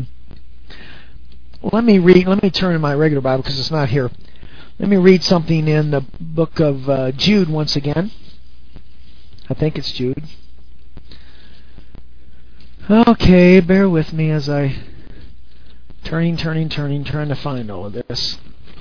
Let me turn to my regular Bible because it's not here. Let me read something in the book of Jude once again. I think it's Jude. Okay, bear with me as I trying to find all of this.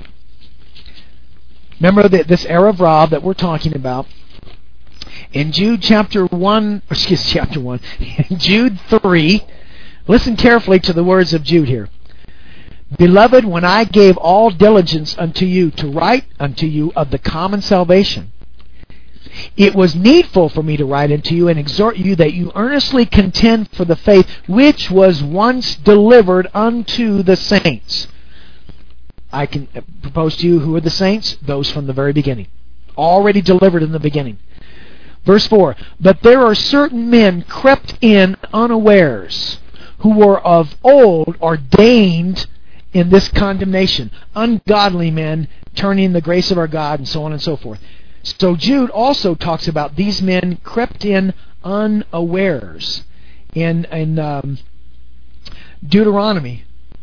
Remember that this era of Rob that we're talking about in Jude chapter 1, in Jude 3, listen carefully to the words of Jude here. Beloved, when I gave all diligence unto you to write unto you of the common salvation, it was needful for me to write unto you and exhort you that you earnestly contend for the faith which was once delivered unto the saints. I can propose to you, who are the saints? Those from the very beginning. Already delivered in the beginning. Verse 4, but there are certain men crept in unawares, who were of old ordained in this condemnation, ungodly men turning the grace of our God, and so on and so forth. So Jude also talks about these men crept in unawares. In Deuteronomy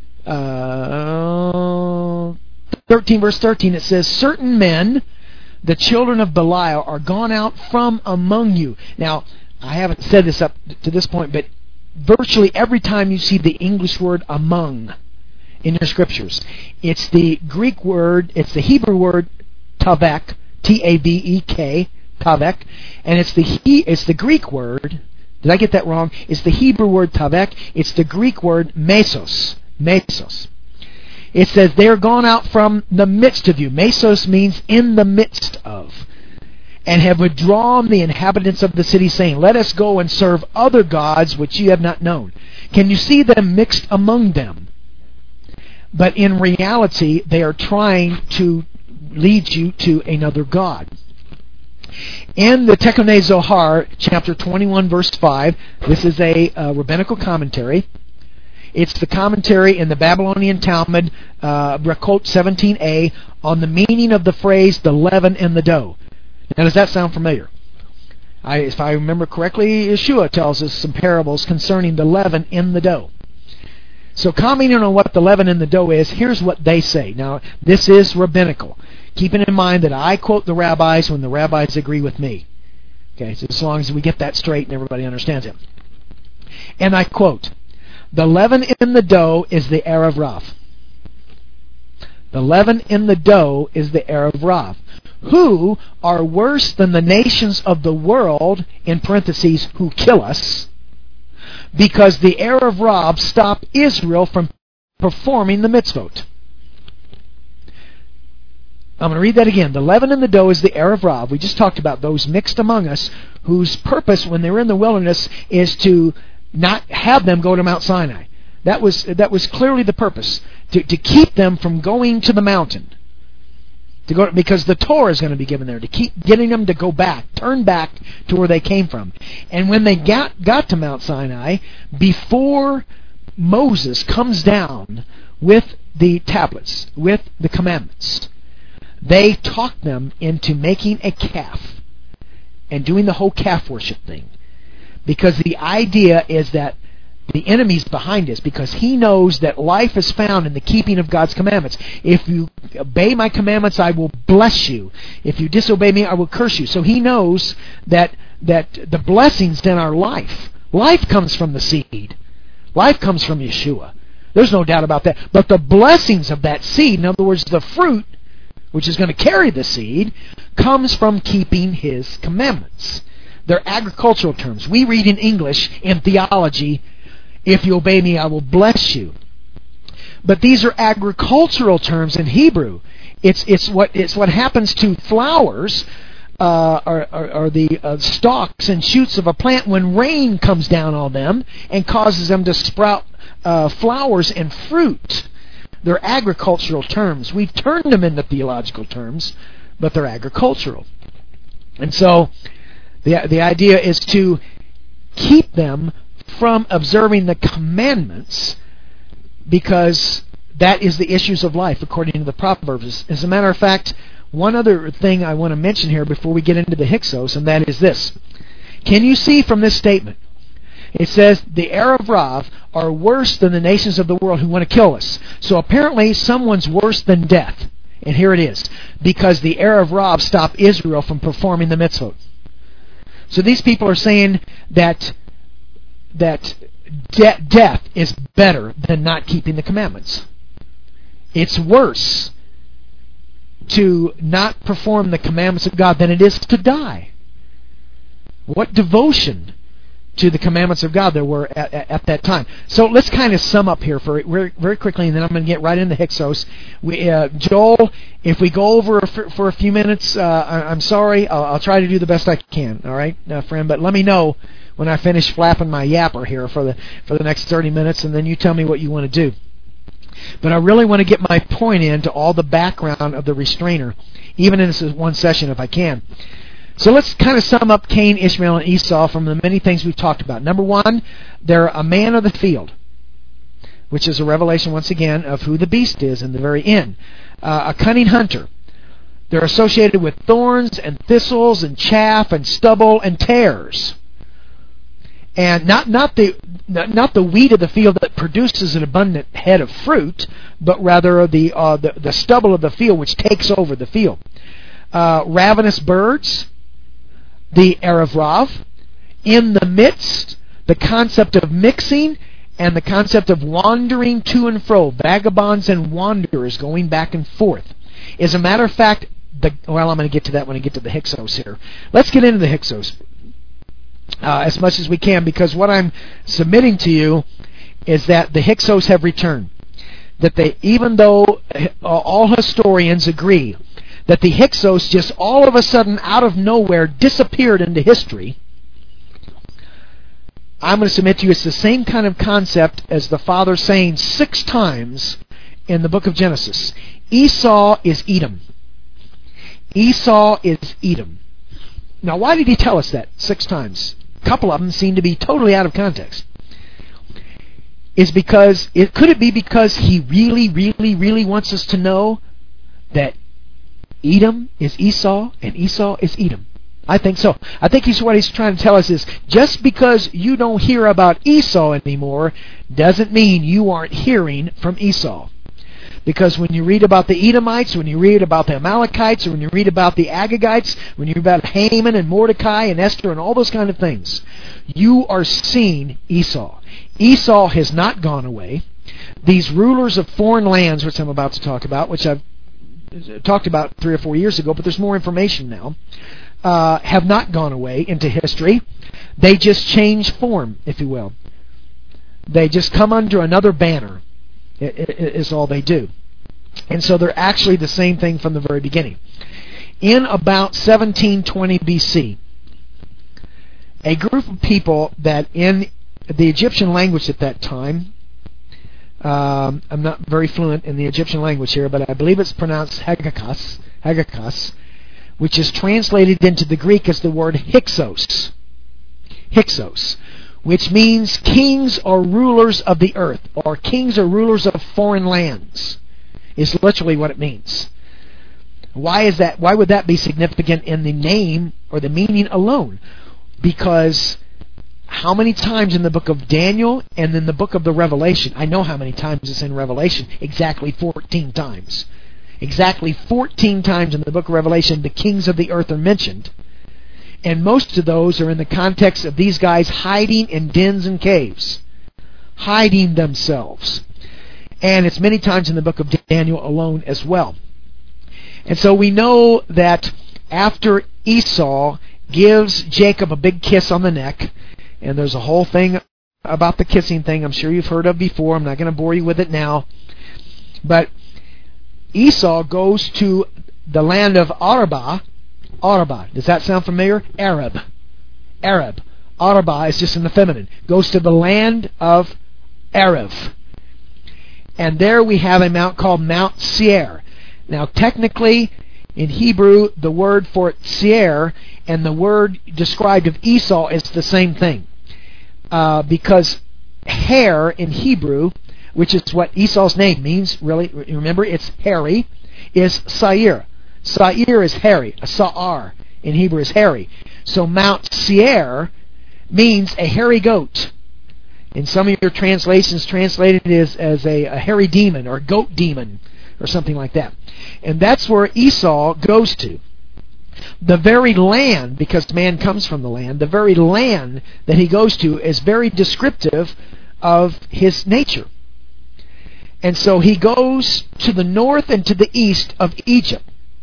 13, verse 13, it says, certain men, the children of Belial, are gone out from among you. Now, I haven't said this up to this point, but virtually every time you see the English word among in your scriptures, it's the Greek word, it's the Hebrew word tavek, T-A-V-E-K, tavek, and it's the Greek word, did I get that wrong? It's the Hebrew word tavek, it's the Greek word mesos. It says, they are gone out from the midst of you. Mesos means in the midst of. And have withdrawn the inhabitants of the city, saying, let us go and serve other gods which you have not known. Can you see them mixed among them? But in reality, they are trying to lead you to another god. In the Tekone Zohar, chapter 21, verse 5, this is a rabbinical commentary. It's the commentary in the Babylonian Talmud, Brakot 17a, on the meaning of the phrase, the leaven in the dough. Now, does that sound familiar? If I remember correctly, Yeshua tells us some parables concerning the leaven in the dough. So commenting on what the leaven in the dough is, here's what they say. Now, this is rabbinical. Keeping in mind that I quote the rabbis when the rabbis agree with me. Okay, so as long as we get that straight and everybody understands it. And I quote, the leaven in the dough is the Erev Rav. The leaven in the dough is the Erev Rav, who are worse than the nations of the world, in parentheses, who kill us, because the Erev Rav stopped Israel from performing the mitzvot. I'm going to read that again. The leaven in the dough is the Erev Rav. We just talked about those mixed among us, whose purpose when they were in the wilderness is to not have them go to Mount Sinai. That was clearly the purpose, to keep them from going to the mountain, because the Torah is going to be given there, to keep getting them to go back, turn back to where they came from. And when they got to Mount Sinai, before Moses comes down with the tablets, with the commandments, they talked them into making a calf and doing the whole calf worship thing. Because the idea is that the enemy's behind this, because he knows that life is found in the keeping of God's commandments. If you obey my commandments, I will bless you. If you disobey me, I will curse you. So he knows that the blessings in our life comes from the seed. Life comes from Yeshua. There's no doubt about that. But the blessings of that seed, in other words, the fruit, which is going to carry the seed, comes from keeping his commandments. They're agricultural terms. We read in English, in theology, if you obey me, I will bless you. But these are agricultural terms in Hebrew. It's what happens to flowers are the stalks and shoots of a plant when rain comes down on them and causes them to sprout flowers and fruit. They're agricultural terms. We've turned them into theological terms, but they're agricultural. And so the idea is to keep them from observing the commandments, because that is the issues of life according to the Proverbs. As a matter of fact, one other thing I want to mention here before we get into the Hyksos, and that is this. Can you see from this statement? It says, the Erev Rav are worse than the nations of the world who want to kill us. So apparently someone's worse than death. And here it is. Because the Erev Rav stopped Israel from performing the mitzvot. So these people are saying that death is better than not keeping the commandments. It's worse to not perform the commandments of God than it is to die. What devotion to the commandments of God there were at that time. So let's kind of sum up here very, very quickly, and then I'm going to get right into Hyksos. Joel, if we go over for a few minutes, I'm sorry. I'll try to do the best I can. All right, friend. But let me know when I finish flapping my yapper here for the next 30 minutes, and then you tell me what you want to do. But I really want to get my point into all the background of the restrainer, even in this one session if I can. So let's kind of sum up Cain, Ishmael, and Esau from the many things we've talked about. Number one, they're a man of the field, which is a revelation, once again, of who the beast is in the very end. A cunning hunter. They're associated with thorns and thistles and chaff and stubble and tares. And not the weed of the field that produces an abundant head of fruit, but rather the stubble of the field which takes over the field. Ravenous birds, the Erev Rav. In the midst, the concept of mixing and the concept of wandering to and fro, vagabonds and wanderers going back and forth. As a matter of fact, I'm going to get to that when I get to the Hyksos here. Let's get into the Hyksos as much as we can, because what I'm submitting to you is that the Hyksos have returned. That even though all historians agree that the Hyksos just all of a sudden, out of nowhere, disappeared into history, I'm going to submit to you it's the same kind of concept as the Father saying 6 times in the book of Genesis. Esau is Edom. Esau is Edom. Now, why did he tell us that 6 times? A couple of them seem to be totally out of context. Could it be because he really, really, really wants us to know that Edom is Esau and Esau is Edom? I think so. I think what he's trying to tell us is just because you don't hear about Esau anymore doesn't mean you aren't hearing from Esau. Because when you read about the Edomites, when you read about the Amalekites, or when you read about the Agagites, when you read about Haman and Mordecai and Esther and all those kind of things, you are seeing Esau. Esau has not gone away. These rulers of foreign lands, which I'm about to talk about, which I've talked about 3 or 4 years ago, but there's more information now, have not gone away into history. They just change form, if you will. They just come under another banner. Is all they do. And so they're actually the same thing from the very beginning. In about 1720 BC, a group of people that in the Egyptian language at that time, I'm not very fluent in the Egyptian language here, but I believe it's pronounced Hagakos, which is translated into the Greek as the word Hyksos. Hyksos, which means kings or rulers of the earth, or kings or rulers of foreign lands, is literally what it means. Why is that? Why would that be significant in the name or the meaning alone? Because how many times in the book of Daniel and in the book of the Revelation, I know how many times it's in Revelation, exactly 14 times. Exactly 14 times in the book of Revelation, the kings of the earth are mentioned. And most of those are in the context of these guys hiding in dens and caves. Hiding themselves. And it's many times in the book of Daniel alone as well. And so we know that after Esau gives Jacob a big kiss on the neck, and there's a whole thing about the kissing thing I'm sure you've heard of before. I'm not going to bore you with it now. But Esau goes to the land of Arabah, Araba. Does that sound familiar? Arab. Arab. Araba is just in the feminine. Goes to the land of Arab. And there we have a mount called Mount Seir. Now, technically, in Hebrew, the word for Seir and the word described of Esau is the same thing. Because hair in Hebrew, which is what Esau's name means, really, remember, it's hairy, is Seir. Seir is hairy. A Sa'ar in Hebrew is hairy. So Mount Seir means a hairy goat. In some of your translations, translated it as a hairy demon or goat demon or something like that. And that's where Esau goes to. The very land, because man comes from the land, the very land that he goes to is very descriptive of his nature. And so he goes to the north and to the east of Egypt,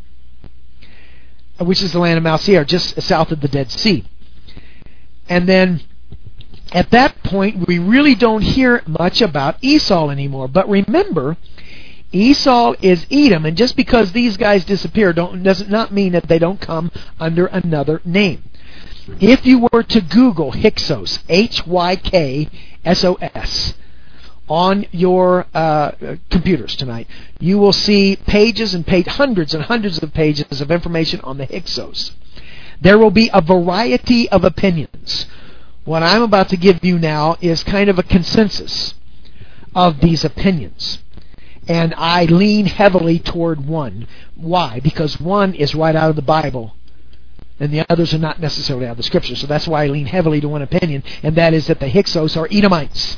which is the land of Mount Seir, just south of the Dead Sea. And then at that point, we really don't hear much about Esau anymore. But remember, Esau is Edom, and just because these guys disappear does not mean that they don't come under another name. If you were to Google Hyksos, Hyksos, on your computers tonight, you will see pages and hundreds and hundreds of pages of information on the Hyksos. There will be a variety of opinions. What I'm about to give you now is kind of a consensus of these opinions. And I lean heavily toward one. Why? Because one is right out of the Bible, and the others are not necessarily out of the Scripture. So that's why I lean heavily to one opinion, and that is that the Hyksos are Edomites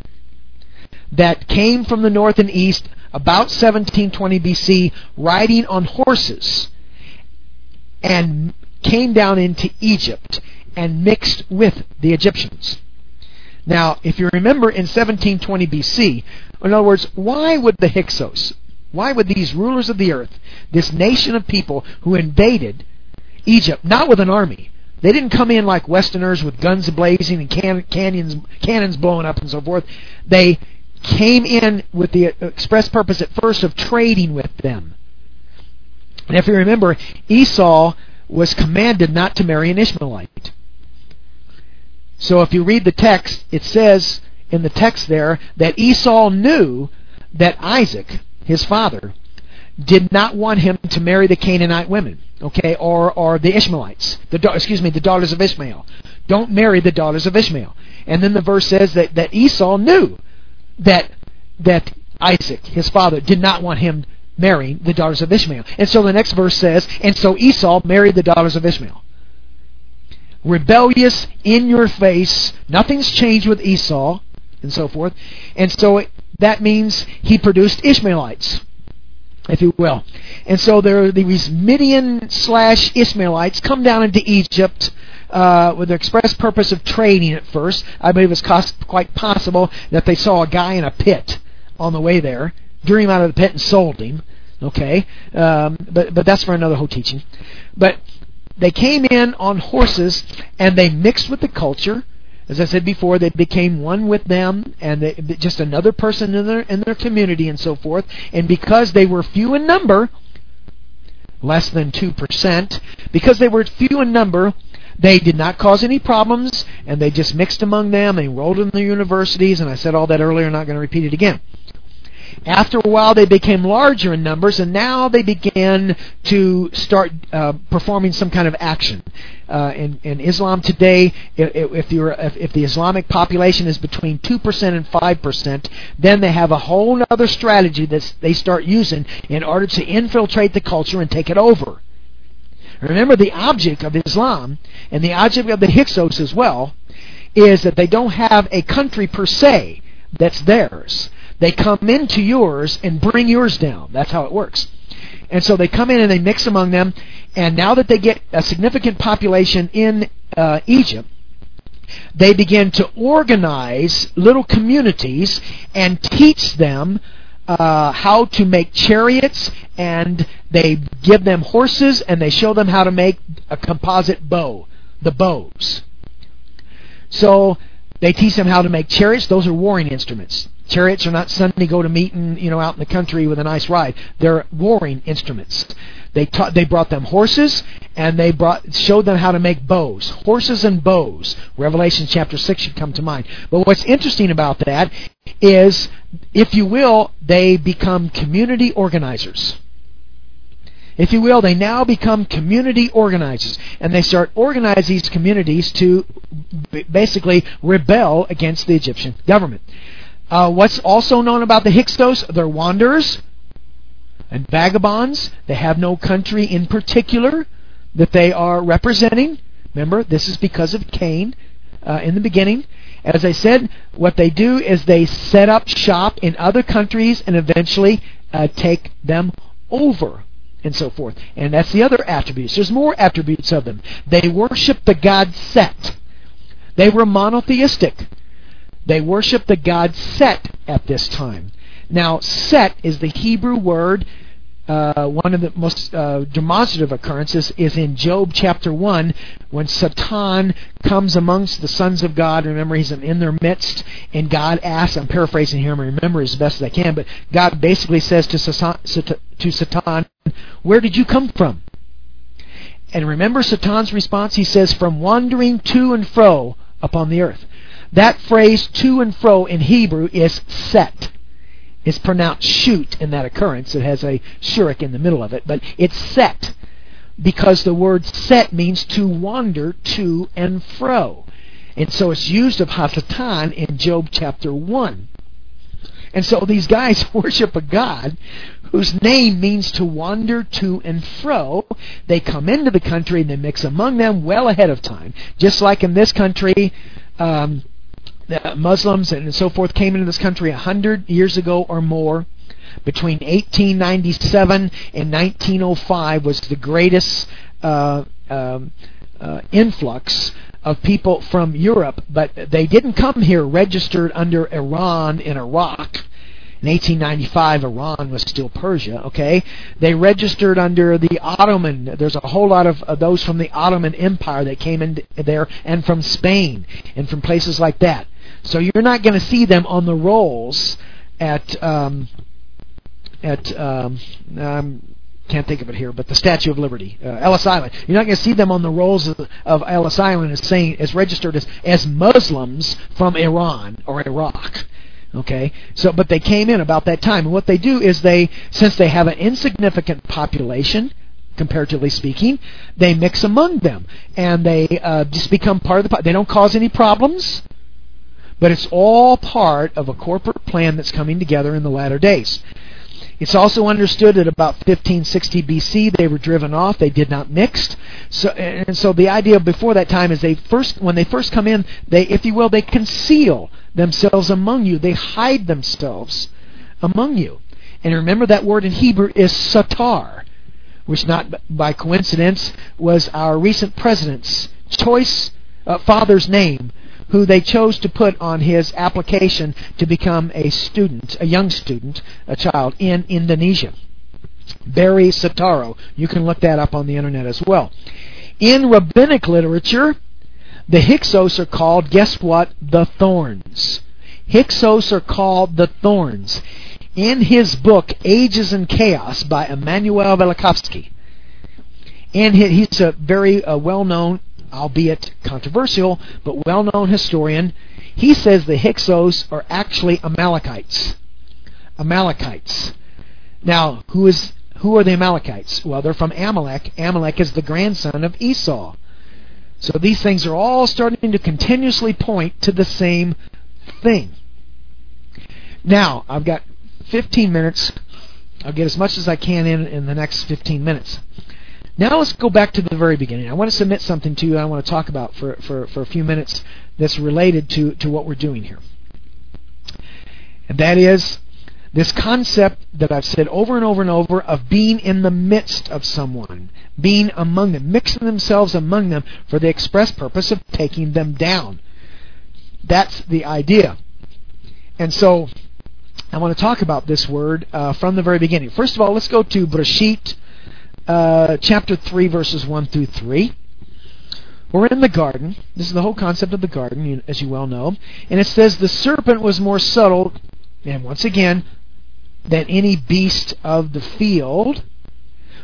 that came from the north and east about 1720 BC, riding on horses, and came down into Egypt and mixed with the Egyptians. Now, if you remember in 1720 BC, in other words, why would the Hyksos, why would these rulers of the earth, this nation of people who invaded Egypt, not with an army, they didn't come in like Westerners with guns blazing and cannons blowing up and so forth. They came in with the express purpose at first of trading with them. And if you remember, Esau was commanded not to marry an Ishmaelite. So if you read the text, it says in the text there that Esau knew that Isaac, his father, did not want him to marry the Canaanite women, okay, or the Ishmaelites, the daughters of Ishmael. Don't marry the daughters of Ishmael. And then the verse says that Esau knew that Isaac, his father, did not want him marrying the daughters of Ishmael. And so the next verse says, and so Esau married the daughters of Ishmael. Rebellious, in your face, nothing's changed with Esau, and so forth. And so that means he produced Ishmaelites, if you will. And so there are these Midian/Ishmaelites come down into Egypt with the express purpose of trading at first. I believe it's quite possible that they saw a guy in a pit on the way there, drew him out of the pit and sold him. Okay, but that's for another whole teaching. But they came in on horses and they mixed with the culture. As I said before, they became one with them, and they, just another person in their community and so forth. And because they were few in number, less than 2%, because they were few in number, they did not cause any problems, and they just mixed among them. They enrolled in the universities, and I said all that earlier, I'm not going to repeat it again. After a while, they became larger in numbers, and now they began to start performing some kind of action. In Islam today, if the Islamic population is between 2% and 5%, then they have a whole other strategy that they start using in order to infiltrate the culture and take it over. Remember, the object of Islam, and the object of the Hyksos as well, is that they don't have a country per se that's theirs. They come into yours and bring yours down. That's how it works. And so they come in and they mix among them, and now that they get a significant population in Egypt, they begin to organize little communities and teach them how to make chariots, and they give them horses, and they show them how to make a composite bow, the bows. So they teach them how to make chariots. Those are warring instruments. Chariots are not Sunday go to meeting, out in the country with a nice ride. They're warring instruments. They brought them horses, and they showed them how to make bows. Horses and bows. Revelation chapter 6 should come to mind. But what's interesting about that is, if you will, they become community organizers. If you will, they now become community organizers, and they start organizing these communities to basically rebel against the Egyptian government. What's also known about the Hyksos? They're wanderers and vagabonds. They have no country in particular that they are representing. Remember, this is because of Cain in the beginning. As I said, what they do is they set up shop in other countries and eventually take them over, and so forth. And that's the other attributes. There's more attributes of them. They worship the god Set. They were monotheistic. They worship the god Set at this time. Now, Set is the Hebrew word. One of the most demonstrative occurrences is in Job chapter 1, when Satan comes amongst the sons of God. Remember, he's in their midst, and God asks, I'm paraphrasing here, I'm going to remember as best as I can, but God basically says to Satan, where did you come from? And remember Satan's response? He says, from wandering to and fro upon the earth. That phrase, to and fro, in Hebrew is Set. It's pronounced shoot in that occurrence. It has a shurik in the middle of it, but it's Set, because the word Set means to wander to and fro. And so it's used of Hasatan in Job chapter 1. And so these guys worship a god whose name means to wander to and fro. They come into the country and they mix among them well ahead of time. Just like in this country, the Muslims and so forth came into this country 100 years ago or more. Between 1897 and 1905 was the greatest influx of people from Europe, but they didn't come here registered under Iran and Iraq. In 1895, Iran was still Persia, okay? They registered under the Ottoman. There's a whole lot of those from the Ottoman Empire that came in there, and from Spain, and from places like that. So you're not going to see them on the rolls at can't think of it here, but the Statue of Liberty, Ellis Island. You're not going to see them on the rolls of Ellis Island as registered as Muslims from Iran or Iraq. Okay, so but they came in about that time, and what they do is since they have an insignificant population, comparatively speaking, they mix among them, and they just become part of the. They don't cause any problems, but it's all part of a corporate plan that's coming together in the latter days. It's also understood that about 1560 BC they were driven off. They did not mix. So the idea before that time is when they first come in, they, if you will, they conceal themselves among you. They hide themselves among you. And remember that word in Hebrew is satar, which not by coincidence was our recent president's choice father's name, who they chose to put on his application to become a young student, a child, in Indonesia. Barry Sataro. You can look that up on the internet as well. In rabbinic literature, the Hyksos are called, guess what? The thorns. Hyksos are called the thorns. In his book, Ages and Chaos, by Emanuel Velikovsky, and he's a very well-known, albeit controversial, but well-known historian. He says the Hyksos are actually Amalekites. Amalekites. Now, who are the Amalekites? Well, they're from Amalek. Amalek is the grandson of Esau. So these things are all starting to continuously point to the same thing. Now, I've got 15 minutes. I'll get as much as I can in the next 15 minutes. Now let's go back to the very beginning. I want to submit something to you I want to talk about for a few minutes that's related to what we're doing here. And that is this concept that I've said over and over and over of being in the midst of someone, being among them, mixing themselves among them for the express purpose of taking them down. That's the idea. And so I want to talk about this word from the very beginning. First of all, let's go to Breshit, chapter 3, verses 1 through 3. We're in the garden. This is the whole concept of the garden, as you well know. And it says, the serpent was more subtle, and once again, than any beast of the field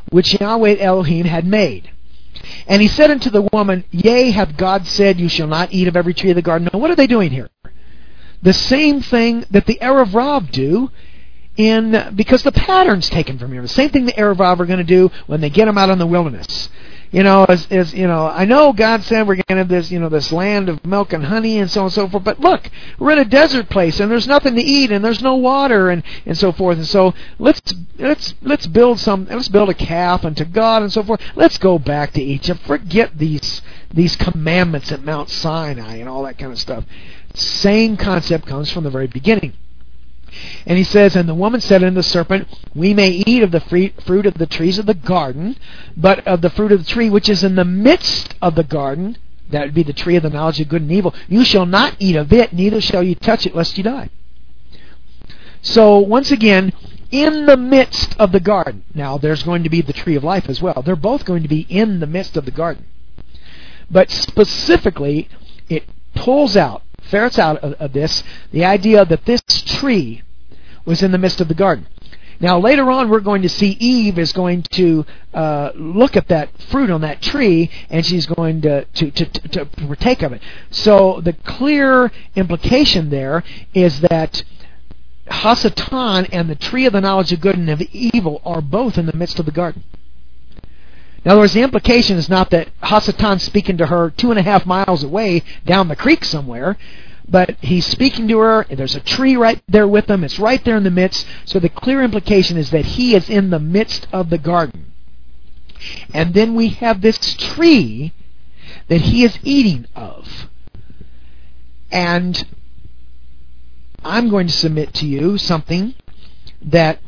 which Yahweh Elohim had made. And he said unto the woman, Yea, hath God said, You shall not eat of every tree of the garden. Now, what are they doing here? The same thing that the Erev Rav do, because the pattern's taken from here. The same thing the Erev Rav are going to do when they get them out in the wilderness. I know God said we're going to have this, this land of milk and honey and so on and so forth. But look, we're in a desert place and there's nothing to eat and there's no water and so forth. And so let's build a calf unto God and so forth. Let's go back to Egypt. Forget these commandments at Mount Sinai and all that kind of stuff. Same concept comes from the very beginning. And he says, And the woman said unto the serpent, We may eat of the fruit of the trees of the garden, but of the fruit of the tree which is in the midst of the garden, that would be the tree of the knowledge of good and evil, you shall not eat of it, neither shall you touch it, lest you die. So, once again, in the midst of the garden. Now, there's going to be the tree of life as well. They're both going to be in the midst of the garden. But specifically, it ferrets out of this the idea that this tree was in the midst of the garden. Now later on we're going to see Eve is going to look at that fruit on that tree, and she's going to partake of it. So the clear implication there is that Hasatan and the tree of the knowledge of good and of evil are both in the midst of the garden. In other words, the implication is not that Hasatan's speaking to her 2.5 miles away down the creek somewhere, but he's speaking to her, and there's a tree right there with him. It's right there in the midst. So the clear implication is that he is in the midst of the garden. And then we have this tree that he is eating of. And I'm going to submit to you something that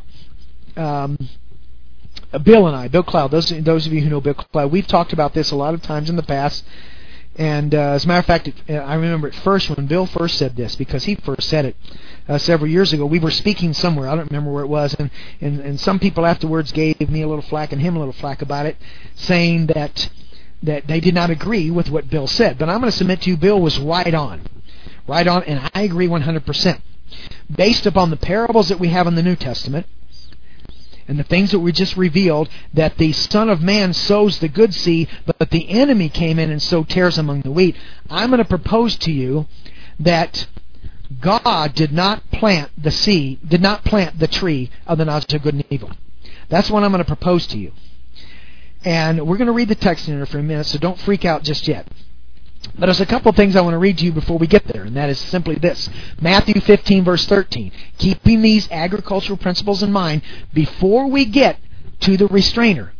Bill Cloud, those of you who know Bill Cloud, we've talked about this a lot of times in the past. And as a matter of fact, I remember at first when Bill first said this, because he first said it several years ago. We were speaking somewhere, I don't remember where it was, and some people afterwards gave me a little flack and him a little flack about it, saying that they did not agree with what Bill said. But I'm going to submit to you, Bill was right on, and I agree 100%. Based upon the parables that we have in the New Testament, and the things that we just revealed, that the Son of Man sows the good seed, but the enemy came in and sowed tares among the wheat. I'm going to propose to you that God did not plant the tree of the knowledge of good and evil. That's what I'm going to propose to you. And we're going to read the text in here for a minute, so don't freak out just yet. But there's a couple of things I want to read to you before we get there, and that is simply this. Matthew 15, verse 13. Keeping these agricultural principles in mind before we get to the restrainer.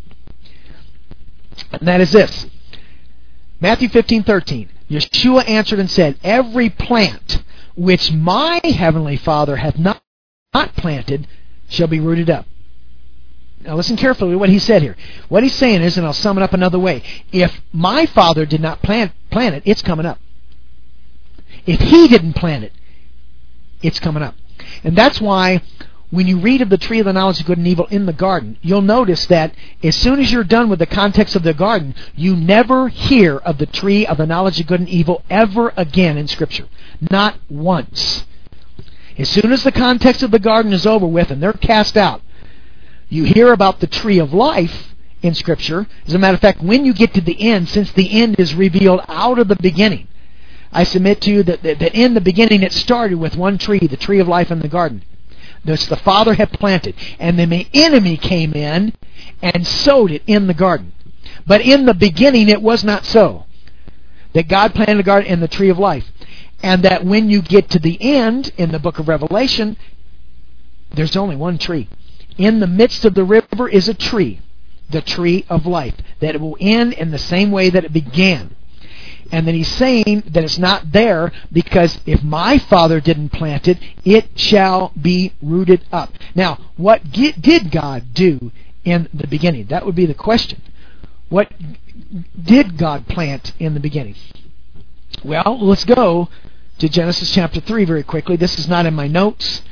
And that is this. Matthew 15:13. Yeshua answered and said, Every plant which my heavenly Father hath not planted shall be rooted up. Now listen carefully to what he said here. What he's saying is, and I'll sum it up another way, if my Father did not plant it, it's coming up. If he didn't plant it, it's coming up. And that's why when you read of the tree of the knowledge of good and evil in the garden, you'll notice that as soon as you're done with the context of the garden, you never hear of the tree of the knowledge of good and evil ever again in Scripture. Not once. As soon as the context of the garden is over with and they're cast out, you hear about the tree of life in Scripture. As a matter of fact, when you get to the end, since the end is revealed out of the beginning, I submit to you that in the beginning it started with one tree, the tree of life in the garden. That the Father had planted. And then the enemy came in and sowed it in the garden. But in the beginning it was not so. That God planted the garden and the tree of life. And that when you get to the end, in the book of Revelation, there's only one tree. In the midst of the river is a tree, the tree of life, that it will end in the same way that it began. And then he's saying that it's not there because if my Father didn't plant it, it shall be rooted up. Now, what did God do in the beginning? That would be the question. What did God plant in the beginning? Well, let's go to Genesis chapter 3 very quickly. This is not in my notes.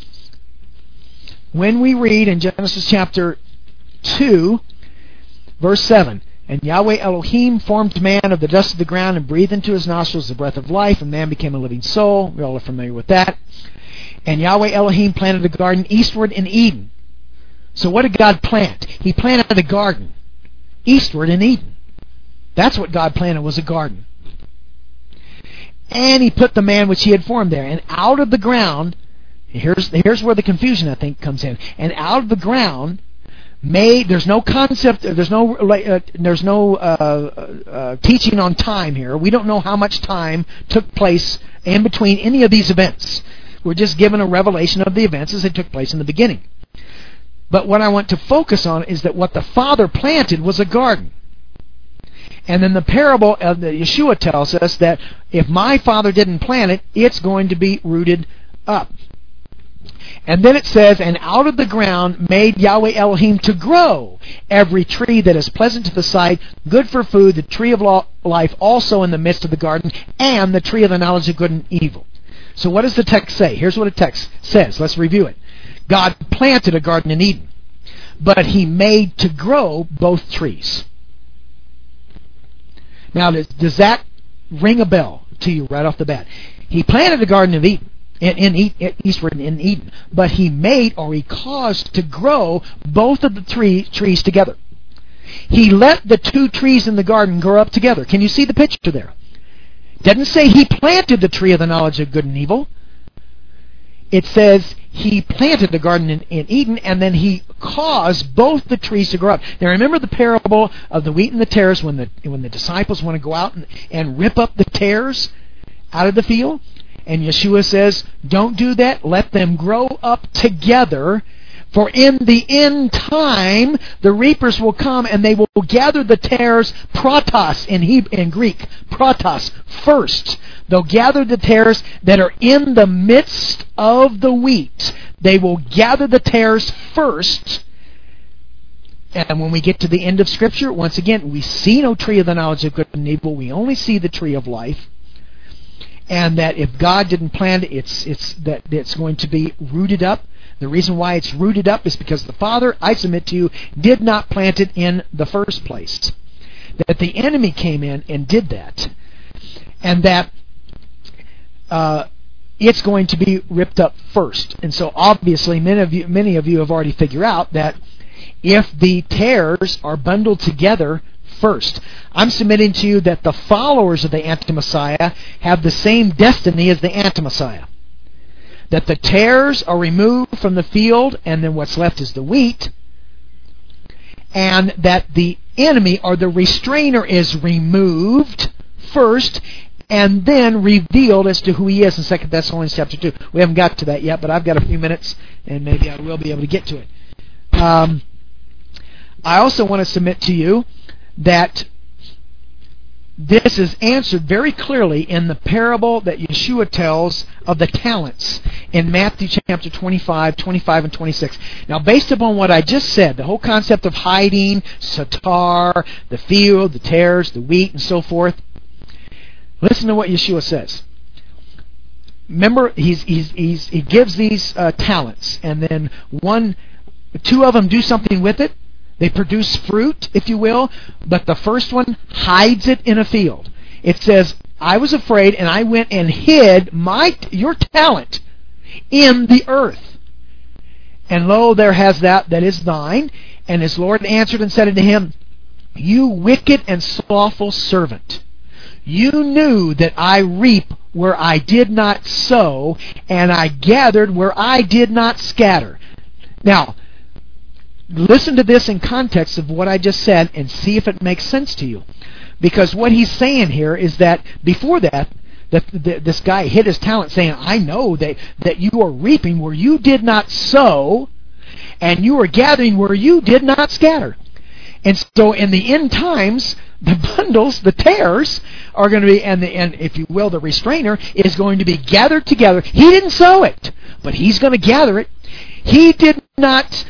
When we read in Genesis chapter 2, verse 7, And Yahweh Elohim formed man of the dust of the ground and breathed into his nostrils the breath of life, and man became a living soul. We all are familiar with that. And Yahweh Elohim planted a garden eastward in Eden, So what did God plant? He planted a garden eastward in Eden. That's what God planted, was a garden. And He put the man which He had formed there. And out of the ground, here's where the confusion, I think, comes in. And out of the ground there's no concept, there's no teaching on time here. We don't know how much time took place in between any of these events. We're just given a revelation of the events as they took place in the beginning. But what I want to focus on is that what the Father planted was a garden. And then the parable of the Yeshua tells us that if my Father didn't plant it, it's going to be rooted up. And then it says, and out of the ground made Yahweh Elohim to grow every tree that is pleasant to the sight, good for food, the tree of life also in the midst of the garden, and the tree of the knowledge of good and evil. So what does the text say? Here's what the text says. Let's review it. God planted a garden in Eden, but He made to grow both trees. Now, does that ring a bell to you right off the bat? He planted a garden of Eden. Eastward in Eden. But He made, or He caused to grow both of the trees together. He let the two trees in the garden grow up together. Can you see the picture there? It doesn't say He planted the tree of the knowledge of good and evil. It says He planted the garden in Eden, and then He caused both the trees to grow up. Now remember the parable of the wheat and the tares when the disciples want to go out and rip up the tares out of the field? And Yeshua says, don't do that. Let them grow up together. For in the end time, the reapers will come and they will gather the tares, pratos in Greek, pratos, first. They'll gather the tares that are in the midst of the wheat. They will gather the tares first. And when we get to the end of Scripture, once again, we see no tree of the knowledge of good and evil. We only see the tree of life. And that if God didn't plant it, it's going to be rooted up. The reason why it's rooted up is because the Father, I submit to you, did not plant it in the first place. That the enemy came in and did that. And that it's going to be ripped up first. And so obviously many of you have already figured out that if the tares are bundled together first. I'm submitting to you that the followers of the Anti-Messiah have the same destiny as the Anti-Messiah. That the tares are removed from the field, and then what's left is the wheat, and that the enemy or the restrainer is removed first, and then revealed as to who he is in 2 Thessalonians chapter 2. We haven't got to that yet, but I've got a few minutes, and maybe I will be able to get to it. I also want to submit to you that this is answered very clearly in the parable that Yeshua tells of the talents in Matthew chapter 25, 25, and 26. Now, based upon what I just said, the whole concept of hiding, satar, the field, the tares, the wheat, and so forth, listen to what Yeshua says. Remember, he gives these talents, and then two of them do something with it. They produce fruit, if you will, but the first one hides it in a field. It says, I was afraid, and I went and hid your talent in the earth. And lo, there has that is thine. And his Lord answered and said unto him, You wicked and slothful servant, you knew that I reap where I did not sow, and I gathered where I did not scatter. Now, listen to this in context of what I just said and see if it makes sense to you. Because what he's saying here is that before that this guy hid his talent saying, I know that you are reaping where you did not sow, and you are gathering where you did not scatter. And so in the end times, the bundles, the tares, are going to be, and if you will, the restrainer is going to be gathered together. He didn't sow it, but he's going to gather it. He did not...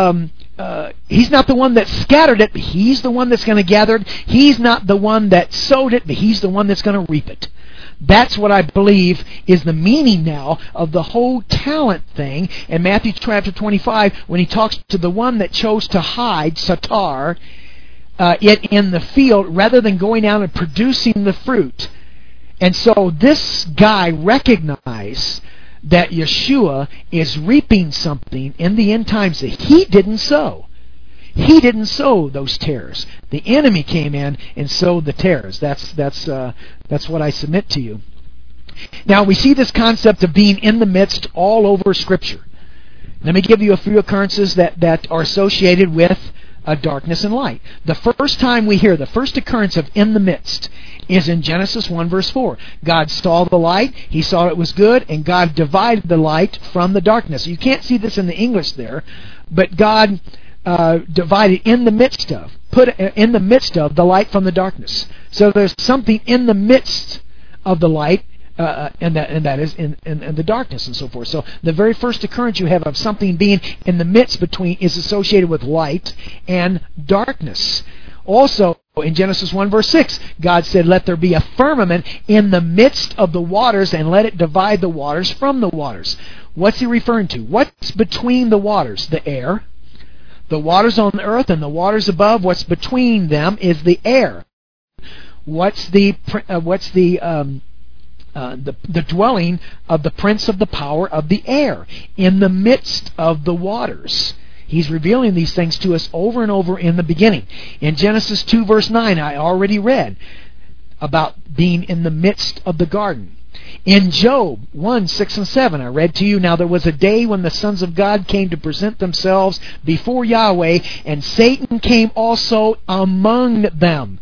he's not the one that scattered it, but he's the one that's going to gather it. He's not the one that sowed it, but he's the one that's going to reap it. That's what I believe is the meaning now of the whole talent thing in Matthew chapter 25 when he talks to the one that chose to hide, satar, it in the field rather than going out and producing the fruit. And so this guy recognized that Yeshua is reaping something in the end times that he didn't sow. He didn't sow those tares. The enemy came in and sowed the tares. That's what I submit to you. Now we see this concept of being in the midst all over Scripture. Let me give you a few occurrences that are associated with darkness and light. The first time we hear the first occurrence of in the midst is in Genesis 1 verse 4. God saw the light, He saw it was good, and God divided the light from the darkness. You can't see this in the English there, but God divided in the midst of, put in the midst of the light from the darkness. So there's something in the midst of the light, and that is in the darkness and so forth. So the very first occurrence you have of something being in the midst between is associated with light and darkness. Also, in Genesis 1 verse 6, God said, "Let there be a firmament in the midst of the waters, and let it divide the waters from the waters." What's He referring to? What's between the waters? The air. The waters on the earth and the waters above, what's between them is the air. What's the dwelling of the prince of the power of the air? In the midst of the waters. He's revealing these things to us over and over in the beginning. In Genesis 2 verse 9, I already read about being in the midst of the garden. In Job 1, 6 and 7, I read to you, "Now there was a day when the sons of God came to present themselves before Yahweh, and Satan came also among them."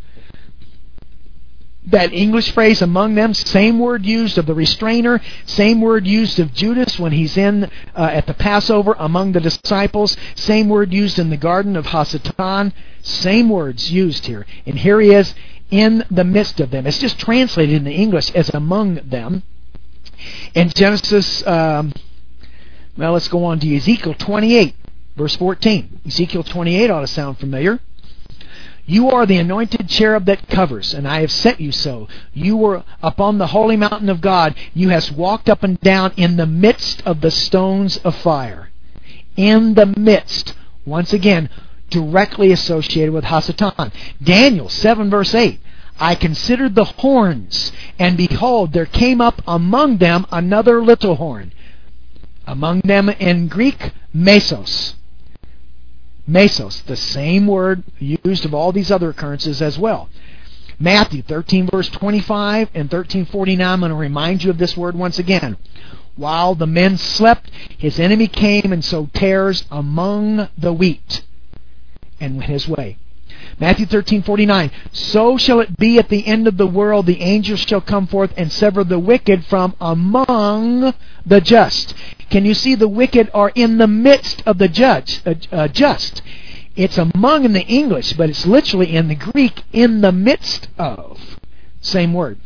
That English phrase, "among them," same word used of the restrainer, same word used of Judas when he's in at the Passover among the disciples, same word used in the Garden of Hasatan, same words used here. And here he is in the midst of them. It's just translated in the English as "among them." In Genesis, let's go on to Ezekiel 28, verse 14. Ezekiel 28 ought to sound familiar. "You are the anointed cherub that covers, and I have set you so. You were upon the holy mountain of God. You hast walked up and down in the midst of the stones of fire." In the midst. Once again, directly associated with Hasatan. Daniel 7 verse 8. "I considered the horns, and behold, there came up among them another little horn." Among them in Greek, mesos. Mesos, the same word used of all these other occurrences as well. Matthew 13 verse 25 and 13:49, I'm going to remind you of this word once again. "While the men slept, his enemy came and sowed tares among the wheat, and went his way." Matthew 13:49, "So shall it be at the end of the world, the angels shall come forth and sever the wicked from among the just." Can you see the wicked are in the midst of the just? It's among in the English, but it's literally in the Greek, in the midst of. Same word.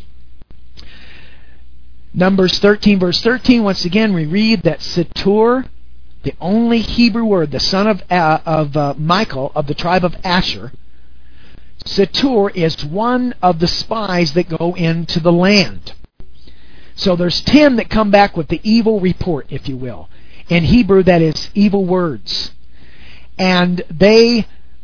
Numbers 13 verse 13, once again we read that Setur, the only Hebrew word, the son of Michael of the tribe of Asher, Setur is one of the spies that go into the land. So there's 10 that come back with the evil report, if you will. In Hebrew, that is evil words. And they,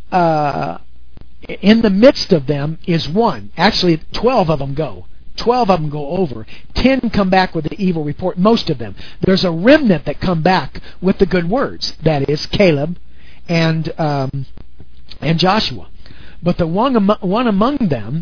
in the midst of them is one. Actually, 12 of them go. 12 of them go over. 10 come back with the evil report, most of them. There's a remnant that come back with the good words. That is Caleb and Joshua. But the one among them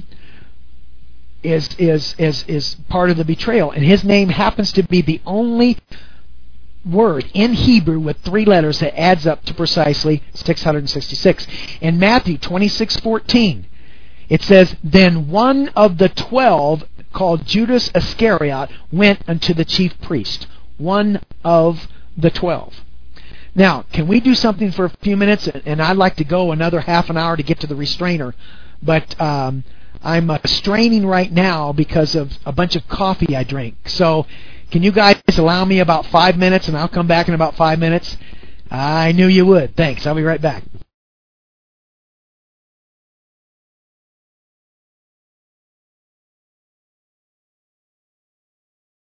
is part of the betrayal, and his name happens to be the only word in Hebrew with 3 letters that adds up to precisely 666. In Matthew 26:14, it says, "Then one of the 12, called Judas Iscariot, went unto the chief priest." One of the 12. Now, can we do something for a few minutes? And I'd like to go another half an hour to get to the restrainer, but I'm straining right now because of a bunch of coffee I drank. So can you guys allow me about 5 minutes, and I'll come back in about 5 minutes? I knew you would. Thanks. I'll be right back.